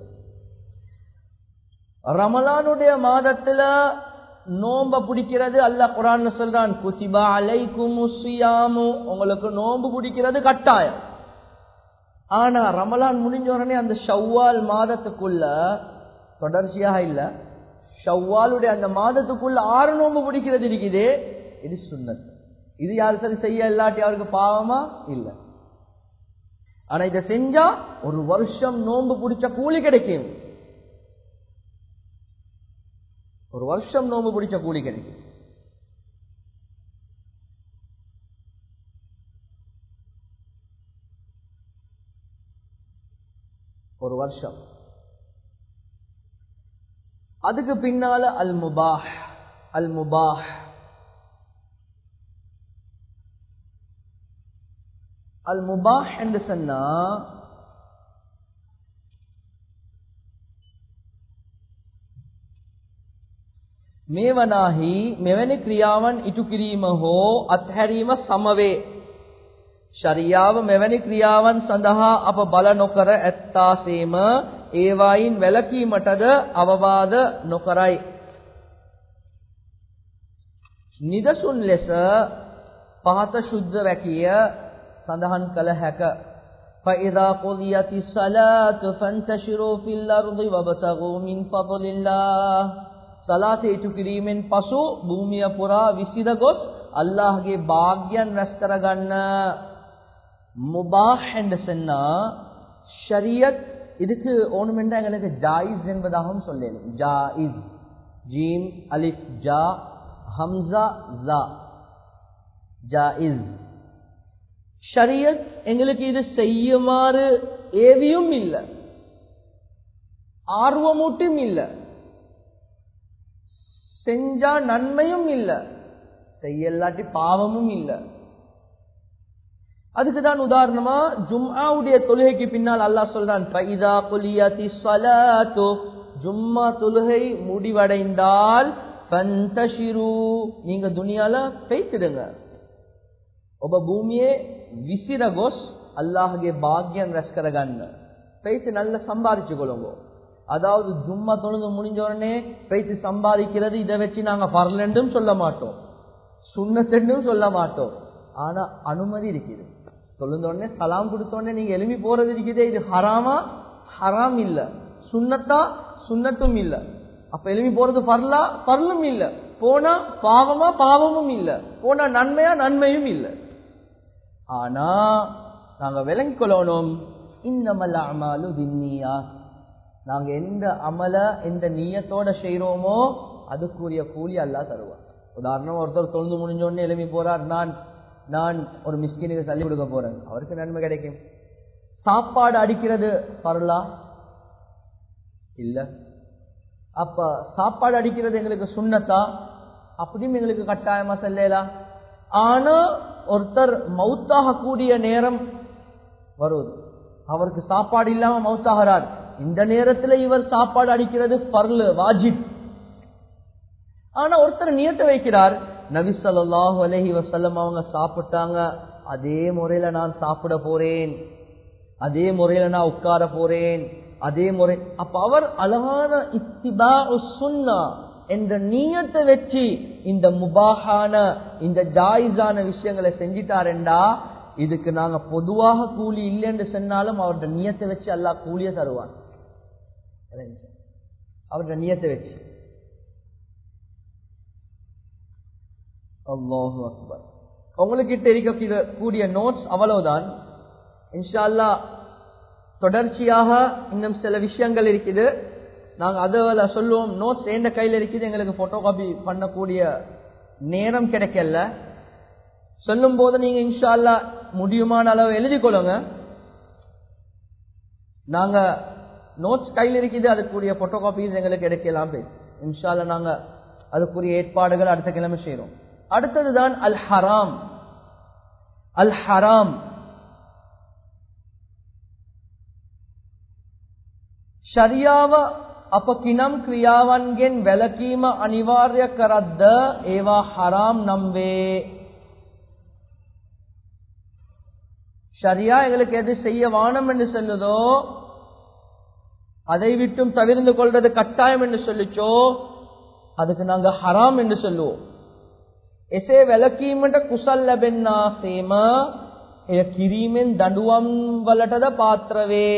Speaker 1: ரமலானுடைய மாதத்துல நோம்ப பிடிக்கிறது அல்லாஹ் குர்ஆன்ல சொல்றான், குதிபா அலைக்குமுஸ் ஸியாமு, உங்களுக்கு நோம்பு பிடிக்கிறது கட்டாயம். ஆனா ரமலான் முடிஞ்ச உடனே அந்த ஷவ்வால் மாதத்துக்குள்ள தொடர்ச்சியாக இல்ல, ஷவ்வாலுடைய அந்த மாதத்துக்குள்ள ஆறு நோம்பு பிடிக்கிறது இருக்குது, இது சுன்னத். இது யாரு சரி செய்ய இல்லாட்டி அவருக்கு பாவமா இல்ல. ஆனா இதை செஞ்சா ஒரு வருஷம் நோம்பு பிடிச்ச கூலி கிடைக்கும், ஒரு வருஷம் நோம்பு பிடிச்ச கூலி கிடைக்கும். ஒரு வருஷம். அதுக்கு பின்னால அல் முபாஹ். அல் முபாஹ் அல் முபாஹ் என்று சொன்னா මේවනාහි මෙවැනි ක්‍රියාවන් ඉටු කිරීම හෝ අත්හැරීම සමවේ. ශරියාව මෙවැනි ක්‍රියාවන් සඳහා අප බල නොකර ඇත්තාසේම ඒවායින් වැළකීමටද අවවාද නොකරයි. නිදසුන් ලෙස පහත ශුද්ධ රැකිය සඳහන් කළ හැක. فَإِذَا قُضِيَتِ الصَّلَاةُ فَانْتَشِرُوا فِي الْأَرْضِ وَابْتَغُوا مِنْ فَضْلِ اللَّهِ. සලාත ඉටු කිරීමෙන් පසු භූමිය පුරා විසිර ගොස් අල්ලාහ්ගේ භාග්‍යයන් රැස් කරගන්න. முபாஹ் என்று சொன்னா ஷரியத் இதுக்கு ஓணுமெண்டா எங்களுக்கு ஜாயிஸ் என்பதாகவும் சொல்லலாம். ஜாயிஸ், ஜீம் அலிஃப் ஜா ஹம்சா ஜா, ஜாயிஸ். ஷரியத் எங்களுக்கு இது செய்யுமாறு ஏவியும் இல்லை, ஆர்வமூட்டும் இல்லை, செஞ்சா நன்மையும் இல்லை, செய்யலாட்டி பாவமும் இல்லை. அதுக்குதான் உதாரணமா ஜும்ஆவுடைய தொழுகைக்கு பின்னால் அல்லாஹ் சொல்றான், ஃபைதா குலியத்திஸ் ஸலாத்து, ஜும்மா தொழுகை முடிவடைந்தால் ஃபந்தஷிரு, நீங்க துனியால பேய்த்திடுங்க. ඔබ භූමියේ විසිර ගොස් අල්ලාහගේ භාග්‍යයන් රැස් කරගන්න. பேய்த்து நல்ல சம்பாதிச்சு கொள்ளுங்க. அதாவது ஜும்மா தொழுது முடிஞ்ச உடனே பேய்த்து சம்பாதிக்கிறது இதை வச்சு நாங்க பரலென்றும் சொல்ல மாட்டோம், சுன்னத்தென்றும் சொல்ல மாட்டோம். ஆனா அனுமதி இருக்குது. தொழுந்த உடனே சலாம் கொடுத்த உடனே நீங்க எழுப்பி போறது இருக்குதே, இது ஹராமா? ஹராம் இல்ல. சுன்னத்தா? சுன்னத்தும் இல்ல. அப்ப எழுப்பி போறது பரலா? பரலும் இல்ல. போனா பாவமா? பாவமும் இல்ல. போனா நன்மையா? நன்மையும் இல்ல. ஆனா நாங்க விளங்கிக் கொள்ளணும், இன்னமல் அஅமாலு பின்னியாத். நாங்க எந்த அமல எந்த நியத்தோட செய்யறோமோ அதுக்குரிய கூலி அல்லாஹ் தருவார். உதாரணம், ஒருத்தர் தொழுது முடிஞ்ச உடனே எழுப்பி போறார், நான் நான் ஒரு மிஸ்கினுக்கு தள்ளி கொடுக்க போறேன், அவருக்கு நன்மை கிடைக்கும். சாப்பாடு அடிக்கிறது பரலா? இல்ல. அப்ப சாப்பாடு அடிக்கிறது எங்களுக்கு சுன்னத்தா? அப்படியும் எங்களுக்கு கட்டாயமா செல்லலாம். ஆனா ஒருத்தர் மௌத்தாக கூடிய நேரம் வருவது, அவருக்கு சாப்பாடு இல்லாம மௌத்தாகிறார், இந்த நேரத்துல இவர் சாப்பாடு அடிக்கிறது பர்லு, வாஜிப். ஆனா ஒருத்தர் நியத்தை வைக்கிறார், நபி ஸல்லல்லாஹு அலைஹி வஸல்லம் அவங்க சாப்பிட்டாங்க, அதே முறையில நான் சாப்பிட போறேன், அதே முறையில நான் உட்கார போறேன், அதே முறை. அப்ப அவர் அழகான இத்திபாஉ சுன்னா என்ற நியத்தை வச்சு இந்த முபாஹான இந்த ஜாயிஸான விஷயங்களை செஞ்சிட்டாருண்டா இதுக்கு நாங்க பொதுவாக கூலி இல்லைன்னு சொன்னாலும் அவருடைய நியத்தை வச்சு அல்லாஹ் கூலிய தருவான். அவருடைய நியத்தை வச்சு. அல்லாஹு அக்பர். உங்களுக்கிட்ட இருக்கக்கூடிய நோட்ஸ் அவ்வளவுதான். இன்ஷா அல்லாஹ் தொடர்ச்சியாக இன்னும் சில விஷயங்கள் இருக்குது, நாங்க அதுல சொல்லுவோம். நோட்ஸ் எந்த கையில இருக்குது, எங்களுக்கு போட்டோ காப்பி பண்ணக்கூடிய நேரம் கிடைக்கல. சொல்லும் போது நீங்க இன்ஷா அல்லாஹ் முடியுமான அளவு எழுதி கொள்ளுங்க. நாங்க நோட்ஸ் கையில் இருக்குது, அதுக்குரிய போட்டோ காப்பீஸ் எங்களுக்கு கிடைக்கலாம். இன்ஷா அல்லாஹ் நாங்க அதுக்குரிய ஏற்பாடுகள் அடுத்த கிழமை செய்யறோம். அடுத்ததுதான் அல் ஹராம். அல் ஹராம் ශරියාව අප කිනම් ක්‍රියාවන්ගෙන් වැළකීම අනිවාර්ය කරද්ද ඒවා හරාම් නම් වේ. ஷரியா எங்களுக்கு எது செய்ய வானம் என்று சொல்லுதோ அதை விட்டும் தவிர்ந்து கொள்வது கட்டாயம் என்று சொல்லிச்சோ அதுக்கு நாங்க ஹராம் என்று சொல்லுவோம். එසේ වැළකීමට කුසල් ලැබෙන්නා සේම එය කිරීමෙන් දඬුවම් වලටද පාත්‍ර වේ.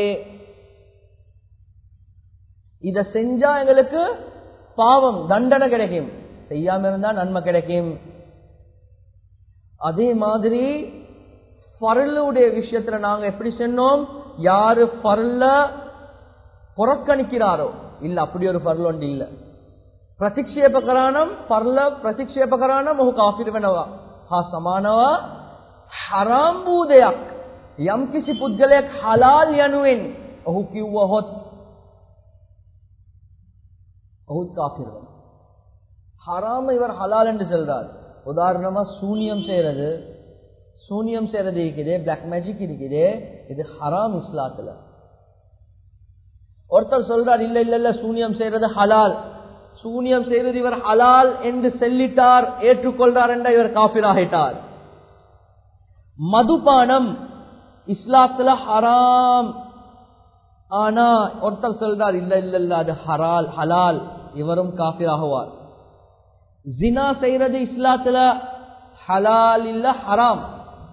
Speaker 1: இத செஞ்சா எங்களுக்கு பாவம் தண்டனை கிடைக்கும், செய்யாம இருந்தா நன்மை கிடைக்கும். அதே மாதிரி ஃபர்லுடைய விஷயத்துல நாங்க எப்படி சொன்னோம், யாரு ஃபர்ல புறக்கணிக்கிறாரோ இல்ல அப்படி ஒரு ஃபர்ல் ஒன்று இல்ல, ප්‍රතික්ෂේප කරානම් පරල ප්‍රතික්ෂේප කරානම් ඔහු කාෆිර වෙනවා. හා සමානව හරාම් වූ දෙයක් යම් කිසි පුද්ගලයෙක් හලාල් යනුවෙන් ඔහු කිව්වහොත් ඔහු කාෆිර වෙනවා. ஹராம் இவர் ஹலால் என்று சொல்றார். உதாரணமா சூனியம் செய்யறது, சூனியம் செய்யறது இருக்குது, பிளாக் மேஜிக் இருக்குது, இது ஹராம் இஸ்லாத்துல. ஒருத்தர் சொல்றார் இல்ல இல்ல இல்ல சூனியம் செய்யறது ஹலால், சூனியம் செய்வது இவர் ஹலால் என்று சொல்லிட்டார், ஏற்றுக்கொள்றார் என்ற இவர் காஃபிர் ஆகிட்டார். மதுபானம் இஸ்லாத்துல ஹராம், ஆனா ஒருத்தர் சொல்றார் இல்ல இல்ல இல்ல அது ஹலால் ஹலால், இவரும் காஃபிர் ஆகுவார். ஜினா செய்யறது இஸ்லாத்துல ஹலால் இல்ல ஹராம்.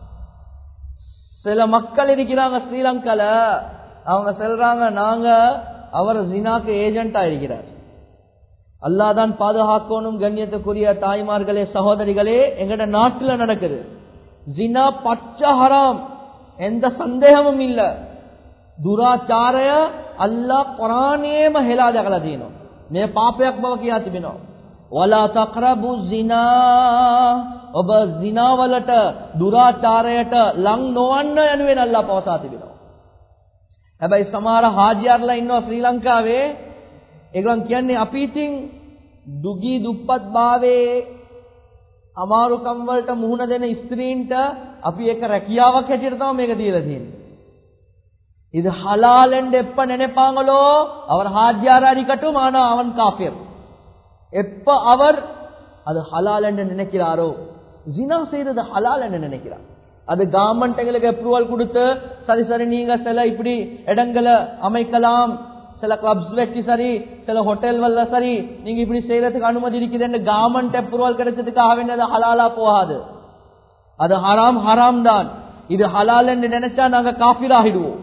Speaker 1: சில மக்கள் இருக்கிறாங்க ஸ்ரீலங்கால, அவங்க சொல்றாங்க நாங்க அவர் ஜினாக்கு ஏஜென்டா இருக்கிறார். அல்லாஹ் தான் பாதுகாக்கணும். கண்ணியத்துக்குரிய தாய்மார்களே சகோதரிகளே, எங்கட நாட்டுல நடக்குது ஜினா பச்சை ஹராம், எந்த சந்தேகமும் இல்ல. දුරාචාරය අල්ලා කුරානයේම හෙලා දැකලා තියෙනවා. මේ පාපයක් බව කියා තිබෙනවා. වලා තක්රබු zina, ඔබ zina වලට දුරාචාරයට ලං නොවන්න යනුවෙන් අල්ලා පවසා තිබෙනවා. හැබැයි සමහර හාජියාර්ලා ඉන්නවා ශ්‍රී ලංකාවේ, ඒගොල්ලන් කියන්නේ අපි ඉතින් දුගී දුප්පත් භාවයේ අමාරුකම් වලට මුහුණ දෙන ස්ත්‍රීන්ට අපි එක රැකියාවක් හැටියට තමයි මේක දීලා තියෙන්නේ. இது ஹலால் என்று எப்ப நினைப்பாங்களோ அவர் ஹாஜியாரா இருக்கட்டும், ஆனா அவன் காஃபிர். எப்ப அவர் அது ஹலால் என்று நினைக்கிறாரோ, ஜினா செய்யறது ஹலால் என்று நினைக்கிறார், அது கவர்மெண்ட் எங்களுக்கு அப்ரூவல் கொடுத்து சரி சரி நீங்க சில இப்படி இடங்களை அமைக்கலாம், சில கிளப்ஸ் வச்சு சரி சில ஹோட்டல் வல்ல சரி நீங்க இப்படி செய்யறதுக்கு அனுமதி இருக்குதுன்னு கவர்மெண்ட் அப்ரூவல் கிடைச்சதுக்காக வேண்டியது ஹலாலா போகாது. அது ஹராம் ஹராம் தான். இது ஹலால் என்று நினைச்சா நாங்க காஃபிர் ஆகிடுவோம்.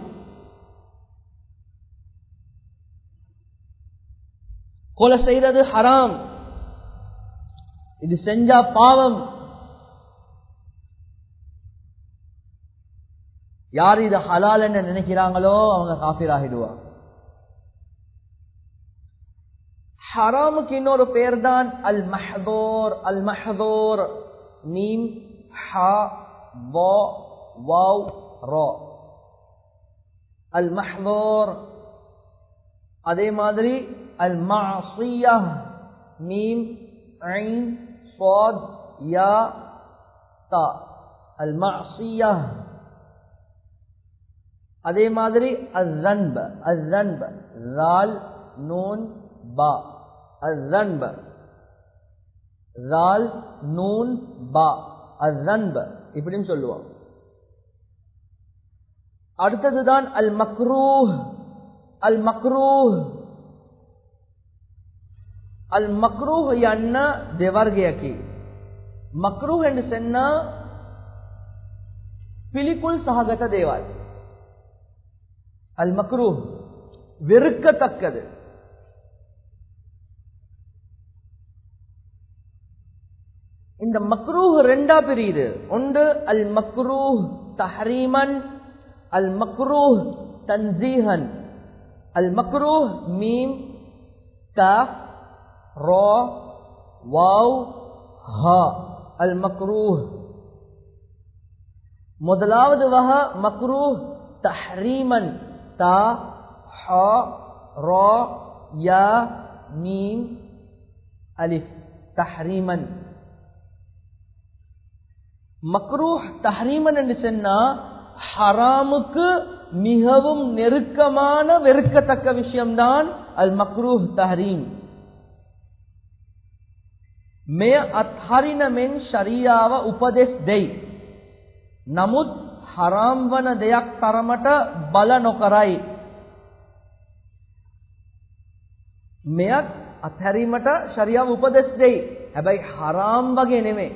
Speaker 1: கொலை செய்யறது ஹராம், இது செஞ்சா பாவம். யார் இது ஹலால் என்று நினைக்கிறாங்களோ அவங்க காஃபிர் ஆகிடுவாங்க. ஹராமுக்கு இன்னொரு பேர் தான் அல் மஹ்தூர். அல் மஹ்தூர் மீம் ஹா வா வாவ் ரா. அல் மஹ்தூர். அதே மாதிரி அல் மஅசியஹ் மீம் ஐன் ஸாத் யா தா. அல் மஅசியஹ். அதே மாதிரி அஸ்ஸன்ப. அஸ்ஸன்ப ஸால் நூன் பா. அஸ்ஸன்ப ஸால் நூன் பா. அஸ்ஸன்ப இப்படின்னு சொல்லுவாங்க. அடுத்ததுதான் அல் மக்ரூஹ். அல் மக்ரூஹ் அல் மக்ரூஹ் යන්න දෙවර්ගයකි. මක්රූහ් என்று சொன்னா පිළිකුල් සහගත දේවල්. அல் மக்ரூஹ் வெறுக்கத்தக்கது. இந்த மக்ரூஹ் ரெண்டா பிரியுது. ஒன்று அல் மக்ரூஹ் தஹரீமன், அல் மக்ரூஹ் தன்சீஹன். அல் மக்ரூஹ் மீம் காஃப் ரா வாவ் ஹா. அல் மக்ரூஹ் முதலாவது வகை மக்ரூஹ் தஹரீமன், தா ஹா ரா யா மீம் அலிஃப் தஹரீமன். மக்ரூஹ் தஹரீமன் என்று சொன்னா ஹராமுக்கு மிகவும் நெருக்கமான வெறுக்கத்தக்க விஷயம்தான் அல் மக்ரூஹ் தஹரீம். මෙය අත්හරින මෙන් ශරියාව උපදෙස් දෙයි. නමුත් හරාම් වන දෙයක් තරමට බල නොකරයි. මෙයත් අත්හැරීමට ශරියාව උපදෙස් දෙයි. හැබැයි හරාම් වගේ නෙමෙයි.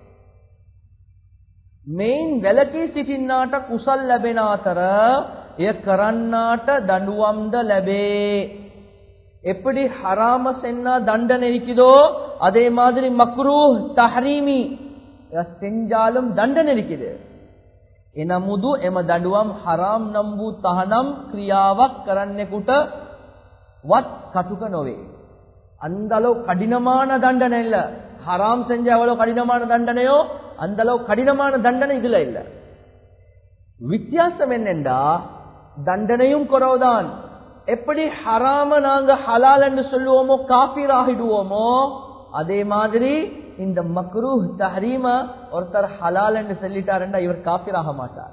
Speaker 1: මේන් වැළකී සිටින්නාට කුසල් ලැබෙන අතර එය කරන්නාට දඬුවම්ද ලැබේ. எப்படி ஹராம சென்னா தண்டனை இருக்குதோ அதே மாதிரி மக்ரூஹ் தஹரீமி செஞ்சாலும் தண்டனை இருக்குது. එනමුදු එම දඬුවම් හරාම් නම් වූ තහනම් ක්‍රියාවක් කරන්නෙකුට වත් කටුක නොවේ. அந்த அளவு கடினமான தண்டனை இல்ல. ஹராம் செஞ்ச எவ்வளவு கடினமான தண்டனையோ அந்த அளவு கடினமான தண்டனை இதுல இல்ல. வித்தியாசம் என்னென்றா தண்டனையும் குறைவுதான். எப்படி ஹராம நாங்க ஹலால் என்று சொல்லுவோமோ காஃபிர் ஆகிடுவோமோ அதே மாதிரி இந்த மக்ரூஹ் தஹரீம ஒருத்தர் ஹலால் என்று சொல்லிட்டாருன்னா இவர் காஃபிர் ஆக மாட்டார்.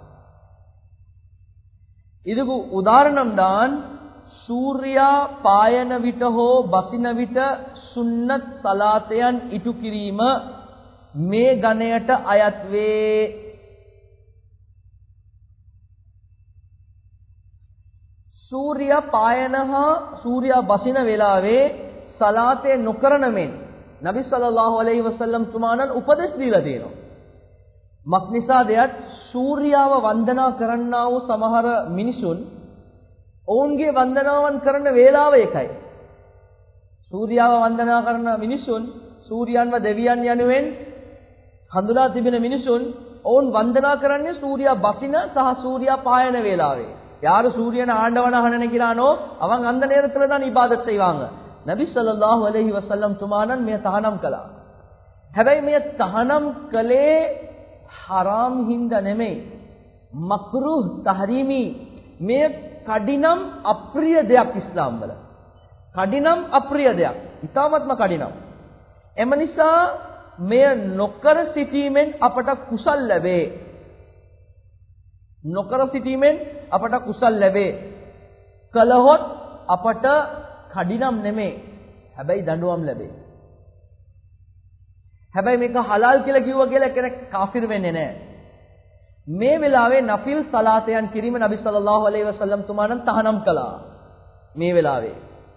Speaker 1: இதுக்கு உதாரணம் தான் சூர்யா පායන විට හෝ බසින විට සුන්නත් සලාතයන් ඉටු කිරීම මේ ගණයට අයත් වේ. සූර්යා පායන හා සූර්යා බසින වෙලාවේ සලාතේ නොකරන මෙන් නබි සල්ලල්ලාහු අලයිහි වසල්ලම් තුමාණන් උපදෙස් දීලා තියෙනවා. මක්නිසාදයට සූර්යාව වන්දනා කරන්නා වූ සමහර මිනිසුන් ඔවුන්ගේ වන්දනාවන් කරන වේලාව එකයි. සූර්යාව වන්දනා කරන මිනිසුන් සූර්යයන්ව දෙවියන් යනුවෙන් හඳුනා තිබෙන මිනිසුන් ඔවුන් වන්දනා කරන්නේ සූර්යා බසින සහ සූර්යා පායන වේලාවේ. யாரு சூரியனை ஆண்டவனாக நினைக்கிறானோ அவங்க அந்த நேரத்துல தான் இபாதத் செய்வாங்க. நபி ஸல்லல்லாஹு அலைஹி வஸல்லம் துமானன் மே தஹனம் கலா. හැබැයි මේ තහනම් කලේ හරාම් හින්දා නෙමෙයි. මක්රුහ් තහරීමි මේ කඩිනම් අප්‍රිය දෙයක් ඉස්ලාම් වල. කඩිනම් අප්‍රිය දෙයක්. ඊටාත්ම කඩිනම්. එම නිසා මෙය නොකර සිටීමෙන් අපට කුසල් ලැබේ. නොකර සිටීමෙන් අපට කුසල් ලැබේ. කලහොත් අපට කඩිනම් නෙමෙයි. හැබැයි දඬුවම් ලැබේ. හැබැයි මේක හලාල් කියලා කිව්වා කියලා කෙනෙක් කාෆිර් වෙන්නේ නැහැ. මේ වෙලාවේ නෆිල් සලාතයන් කිරීම නබි සල්ලල්ලාහු අලයිහි වසල්ලම් තුමාණන් තහනම් කළා. මේ වෙලාවේ.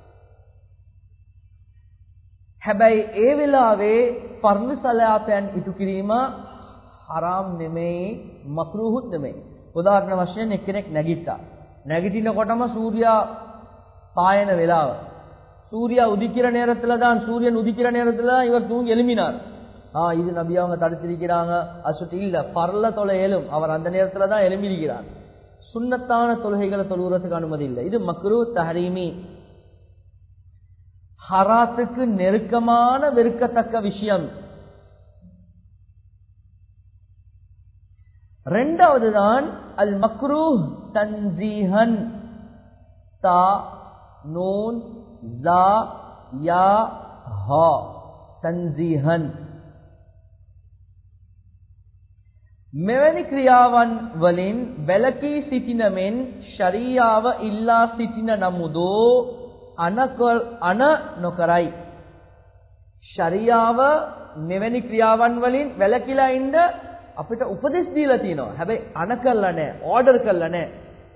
Speaker 1: හැබැයි ඒ වෙලාවේ ෆර්ද් සලාතයන් ඉටු කිරීම හරාම් නෙමෙයි, මක්රූහුත් නෙමෙයි. උදාහරණ වශයෙන් එක්කෙනෙක් නැගිට්ටා. නැගිටිනකොටම සූර්යා පායන වෙලාව. சூர்யா உதிக்கிற நேரத்துல தான் சூரியன் உதிக்கிற நேரத்துல தான் இவர் தூங்கி எழுப்பினார். ஆஹ் இது நபி அவங்க தடுத்திருக்கிறாங்க அசுட்டு இல்ல, பரல தொலை எழும் அவர் அந்த நேரத்துல தான் எழும்பியிருக்கிறார். சுன்னத்தான தொழுகைகளை தொழுகிறதுக்கு அனுமதி இல்லை. இது மக்ரூஹ் தஹரீமி, ஹராத்துக்கு நெருக்கமான வெறுக்கத்தக்க விஷயம். ரெண்டாவது தான் அல் மக்ரூஹ் தன்சீஹன், தா நூன் ஸா யா ஹா, தன்சீஹன். මෙවැනි ක්‍රියාවන් වලින් වැළකී සිටින මෙන් ශරීයාව ඉල්ලා සිටින නමුදෝ අන නොකරයි. ශරීයාව මෙවැනි ක්‍රියාවන් වලින් වැළකීලා ඉන්න අපිට උපදෙස් දීලා තියෙනවා. හැබැයි අන කළා නැහැ, ඕඩර් කළා නැහැ.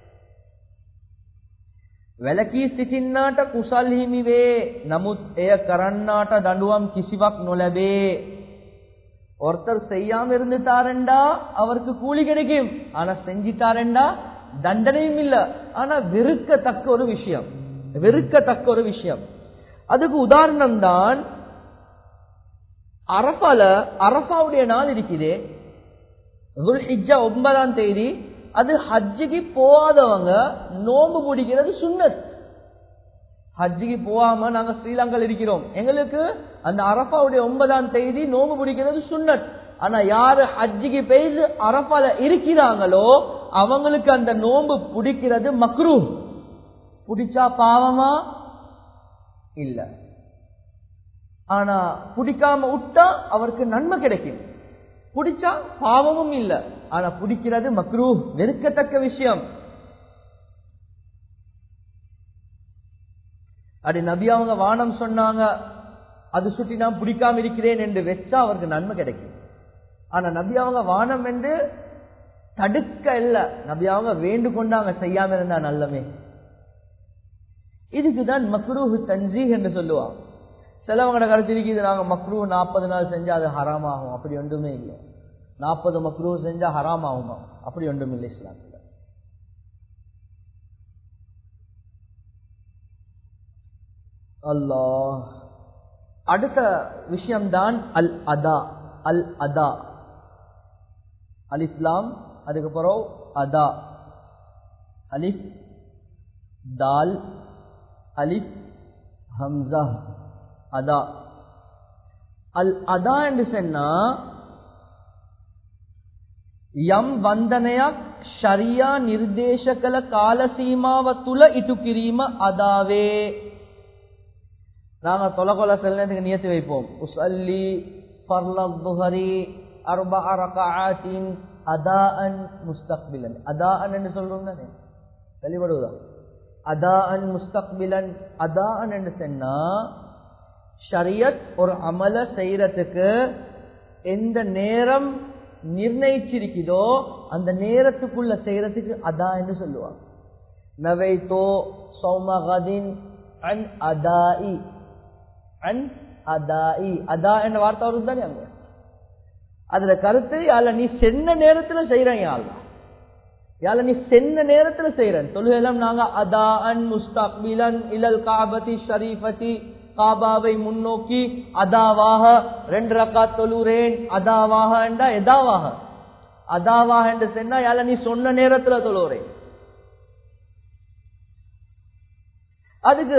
Speaker 1: වැලකී සිටින්නාට කුසල් හිමි වේ. නමුත් එය කරන්නාට දඬුවම් කිසිවක් නොලැබේ. ஒருத்தர் செய்யாம இருந்துட்டாருண்டா அவருக்கு கூலி கிடைக்கும். ஆனா செஞ்சிட்டாருண்டா தண்டனையும் இல்ல. ஆனா வெறுக்கத்தக்க ஒரு விஷயம், வெறுக்கத்தக்க ஒரு விஷயம். அதுக்கு உதாரணம் தான் அரஃபால அரஃபாவுடைய நாள் இருக்குதே, துல்ஹிஜ்ஜா ஒன்பதாம் தேதி. அது ஹஜ்ஜுக்கு போகாதவங்க நோன்பு பிடிக்கிறது சுன்னத். ஹஜ்ஜுக்கு போகாம நாங்க ஸ்ரீலங்கால இருக்கிறோம், எங்களுக்கு அந்த அரஃபாவுடைய ஒன்பதாம் தேதி நோன்பு பிடிக்கிறது சுன்னத். ஆனா யாரு ஹஜ்ஜுக்கு பெய்து அரஃபால இருக்கிறாங்களோ அவங்களுக்கு அந்த நோன்பு பிடிக்கிறது மக்ரூஹ். பிடிச்சா பாவமா இல்ல, ஆனா பிடிக்காம விட்டா அவருக்கு நன்மை கிடைக்கும். பிடிச்சா பாவமும் இல்ல, ஆனா பிடிக்கிறது மக்ரூஹ், வெறுக்கத்தக்க விஷயம். அது நபி அவங்க வானம் சொன்னாங்க, அது சுற்றி நான் பிடிக்காம இருக்கிறேன் என்று வச்சா அவருக்கு நன்மை கிடைக்கும். ஆனா நபி அவங்க வானம் என்று தடுக்க இல்ல, நபி அவங்க வேண்டு கொண்டாங்க செய்யாம இருந்தா நல்லமே. இதுக்குதான் மக்ரூஹ் தன்சீஹ் என்று சொல்லுவாங்க. சிலவங்களோட கருத்து இருக்குது, நாங்க மக்ரூஹ் நாற்பது நாள் செஞ்சா அது ஹராம் ஆகும். அப்படி ஒன்றுமே இல்லை. நாற்பது மக்ரூஹ் செஞ்சா ஹராம் ஆகுமா? அப்படி ஒன்றும் இல்லை இஸ்லாத்துல. அல்லாஹ். அடுத்த விஷயம்தான் அல் அதா. அல் அதா, அலிஸ்லாம், அதுக்கப்புறம் அதா. அலிஃப் தால் அலிஃப் ஹம்சா அதா. அல் அதா என்று சொன்னா යම් වන්දනයක් ශරියා නිර්දේශ කළ කාල සීමාව තුල ඉටු කිරීම අදාවේ. நாங்க தொலைகொல சில நேரத்துக்கு நியத்து வைப்போம், உஸல்லி ஃபர்லத் துஹரி அர்பஅ ரகஆத்தின் அதாஅன் முஸ்தக்பிலன். அதாஅன் என்று சொல்றோம் தானே, தெளிவடுதா? அதாஅன் முஸ்தக்பிலன். அதாஅன் என்று சொன்னா ஷரியத் ஒரு அமல செய்யறதுக்கு எந்த நேரம் நிர்ணயிச்சிருக்குதோ அந்த நேரத்துக்குள்ள செய்யறதுக்கு அதா என்று சொல்லுவாங்க. நவைதோ சௌமகதின் அன் அதாஇ, அன் அதாஇ. அதா என்ற வார்த்தை வருது தானே அங்க. அதுல கருத்து யால நீ சென்ன நேரத்துல செய்யறேன், யாழ்ல யால நீ சென்ன நேரத்துல செய்யறேன். தொழுகையெல்லாம் நாங்க அதா அன் முஸ்தக்பிலன் இலல் காபதி ஷரீஃபதி, காபாவை முன்னோக்கி அதாவாக ரெண்டு ரக்காத் தொழுறேன். அதாவாக என்றா எதாவாக? அதாவாக என்று சொன்னா யால நீ சொன்ன நேரத்துல தொழுறேன். அதுக்கு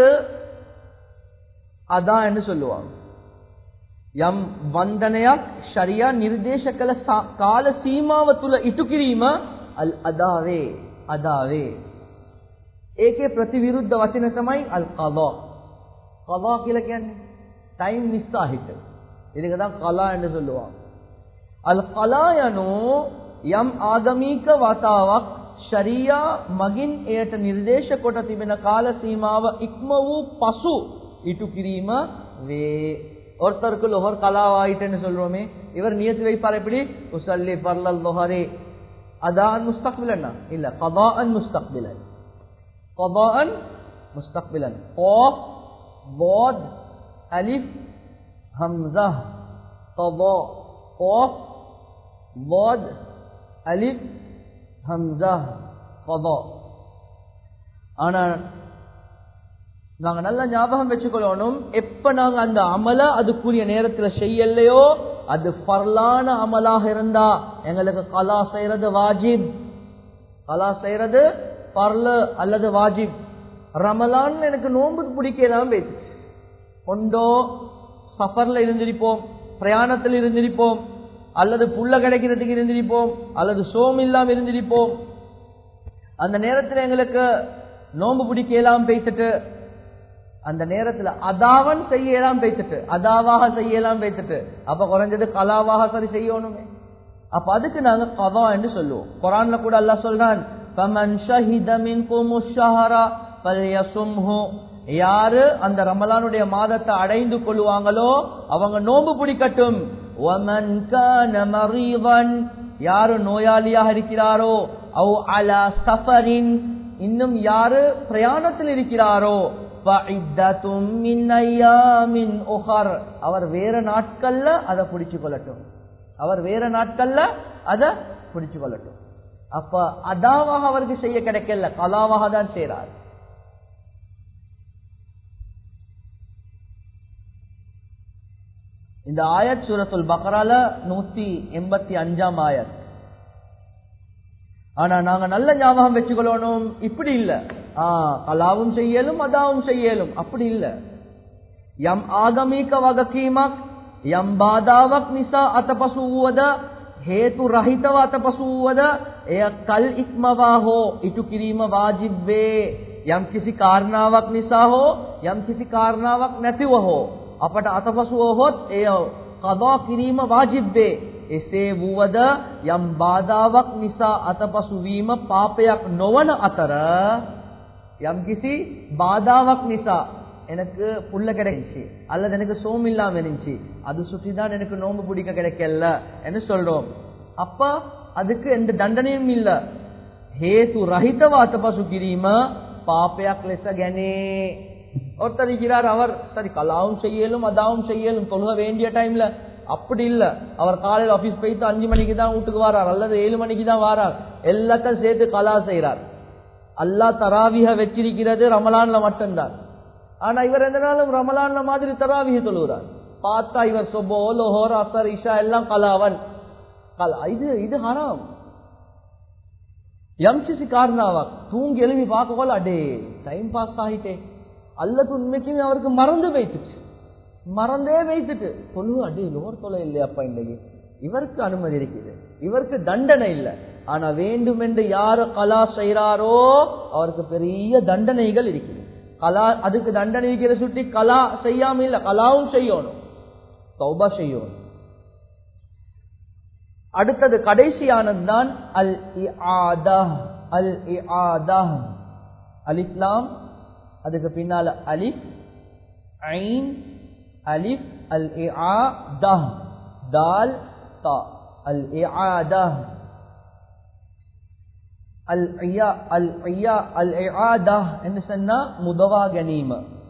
Speaker 1: அதா என்று சொல்லுவாங்க. යම් වන්දනයක් ශරියා නිර්දේශ කළ කාල සීමාව තුල ඉටු කිරීම අල් අදාවේ. අදාවේ ඒකේ ප්‍රතිවිරුද්ධ වචන තමයි අල් කදා. கலா කියලා කියන්නේ டைம் மிஸ் ஆகிட்டு, இதுக்கு தான் கலா என்று சொல்லுவாங்க. அல் கலா යනු යම් ආගමික වතාවක් ශරියා මගින් එයට නිර්දේශ කොට තිබෙන කාල සීමාව ඉක්ම වූ පසු ඉටු කිරීම වේ. ஒருத்தருக்கு லொஹர் கலா ஆயிட்டுன்னு சொல்றோமே, இவர் நியத்து வைப்பார் எப்படி? உஸல்லி ஃபர்லல் லுஹரி அதான் முஸ்தக்பிலன் இல்ல, கதான் முஸ்தக்பிலன். கதான் முஸ்தக்பிலன். காஃப் ضاد ألف همزة قضاء. قاف ضاد ألف همزة قضاء. ஆனா நாங்க நல்ல ஞாபகம் வச்சுக்கொள்ளணும், எப்ப நாங்க அந்த அமல அதுக்குரிய நேரத்துல செய்யலையோ அது ஃபர்லான அமலாக இருந்தா எங்களுக்கு கலா செய்யறது வாஜிப். கலா செய்யறது ஃபர்ல அல்லது வாஜிப். ரமலான் எனக்கு நோன்பு பிடிக்கலாம் பேச்சு, கொண்டோ சஃபர்ல இருந்திருப்போம், பிரயாணத்தில் இருந்திருப்போம், அல்லது புள்ள கிடைக்கிறதுக்கு இருந்திருப்போம், அல்லது சோம் இல்லாம இருந்திருப்போம். அந்த நேரத்தில் எங்களுக்கு நோன்பு பிடிக்கலாம் பேசிட்டு அந்த நேரத்துல அதாவன் செய்யலாம் பேசிட்டு அதாவாக செய்யலாம் பேசிட்டு அப்ப குறைஞ்சது கலாவாக சரி செய்யணுமே. அப்ப அதுக்கு நாங்க கதா என்று சொல்லுவோம். குர்ஆன்ல கூட அல்லாஹ் சொல்றான், ஃபமன் ஷஹித மின்குமுஷ் ஷஹர ஃபல்யஸும்ஹு. யாரு அந்த ரமலானுடைய மாதத்தை அடைந்து கொள்வாங்களோ அவங்க நோன்பு பிடிக்கட்டும். வமன் கான மரீதன், யாரு நோயாளியாக இருக்கிறாரோ, அவ் அலா சஃபரின் இன்னும் யாரு பிரயாணத்தில் இருக்கிறாரோ அவர் வேற நாட்கள்ல அதை பிடிச்சு கொள்ளட்டும் அவர் வேற நாட்கள்ல அதை பிடிச்சு கொள்ளட்டும். அப்ப அதாவாக அவருக்கு செய்ய கிடைக்கல, கலாவாக தான் செய்றார். இந்த ஆயத் சூரத்துல் பக்ரால நூத்தி எண்பத்தி அஞ்சாம் ஆயத். ஆனா நாங்க நல்ல ஞாபகம் வச்சுக்கொள்ளணும், இப்படி இல்ல ஆஹ் கலாவும் செய்யலும் அதாவும் செய்யலும், அப்படி இல்ல. யம் ஆகமீக வககீமக் யம் பாதாவக் நிசா අතපසුවද හේතු රහිතව අතපසුවද එය කල් ඉක්මවා හෝ ඉටු කිරීම වාජිබ් වේ. යම් කිසි කාරණාවක් නිසා හෝ යම් කිසි කාරණාවක් නැතිව හෝ අපට අතපසුව හොත් එය කදා කිරීම වාජිබ් වේ. එසේ වුවද යම් බාධාවක් නිසා අතපසු වීම පාපයක් නොවන අතර යම් කිසි බාධාවක් නිසා எனக்கு புல்ல கிடைச்சு அல்லது எனக்கு சோம் இல்லாம இருந்துச்சு, அது சுற்றிதான் எனக்கு நோம்பு பிடிக்க கிடைக்கல என்று சொல்றோம். அப்ப அதுக்கு எந்த தண்டனையும் இல்ல. ஹேது ரஹிதව අතපසු කිරීම පාපයක් ලෙස ගැනේ. ஒருத்தர் இருக்கிறார், அவர் சரி கலாவும் செய்யலும் அதாவும் செய்யலும் தொழுக வேண்டிய டைம்ல, அப்படி இல்ல. அவர் காலையில் ஆபீஸ் போயிட்டு அஞ்சு மணிக்கு தான் வீட்டுக்கு வாரார் அல்லது ஏழு மணிக்கு தான் வாரார், எல்லாத்தையும் சேர்த்து கலா செய்யறார். அல்லாஹ் தராவிஹ வச்சிருக்கிறது ரமலான்ல மட்டும்தான். ஆனா இவர் எந்த நாளும் ரமலான்ல மாதிரி தராவிஹ தொழுகிறார். பார்த்தா இவர் சுபோ லோஹர் அசர் இஷா எல்லாம் கலாவன் கலா. இது இது ஹராம். எம்சிசி காரணாவாக் தூங்கி எழுப்பி பார்க்க போல அடே டைம் பாஸ் ஆகிட்டே அல்லது உண்மைக்குமே அவருக்கு மறந்து வைத்துச்சு, மறந்தே வைத்துட்டு தொழு அடே லோர் தொலை இல்லையாப்பா இன்னைக்கு. இவருக்கு அனுமதி இருக்குது, இவருக்கு தண்டனை இல்லை. ஆனா வேண்டும் என்று யாரு கலா செய்யறாரோ அவருக்கு பெரிய தண்டனைகள் இருக்குது. கலா அதுக்கு தண்டனை இருக்கிற சுட்டி கலா செய்யாம இல்ல, கலாவும் செய்யணும், தௌபா செய்யணும். அடுத்தது கடைசியானதுதான் அல் இஆதா. அல் இஆதா அலிஃப்லாம், அதுக்கு பின்னால அலிஃப் ஐன் அலிஃப் அல் இஆதா தால் தா. அல் இஆதா அல் இயா அல் இயா அல் இஆதா என்று சொன்னா முதவா ගැනීම.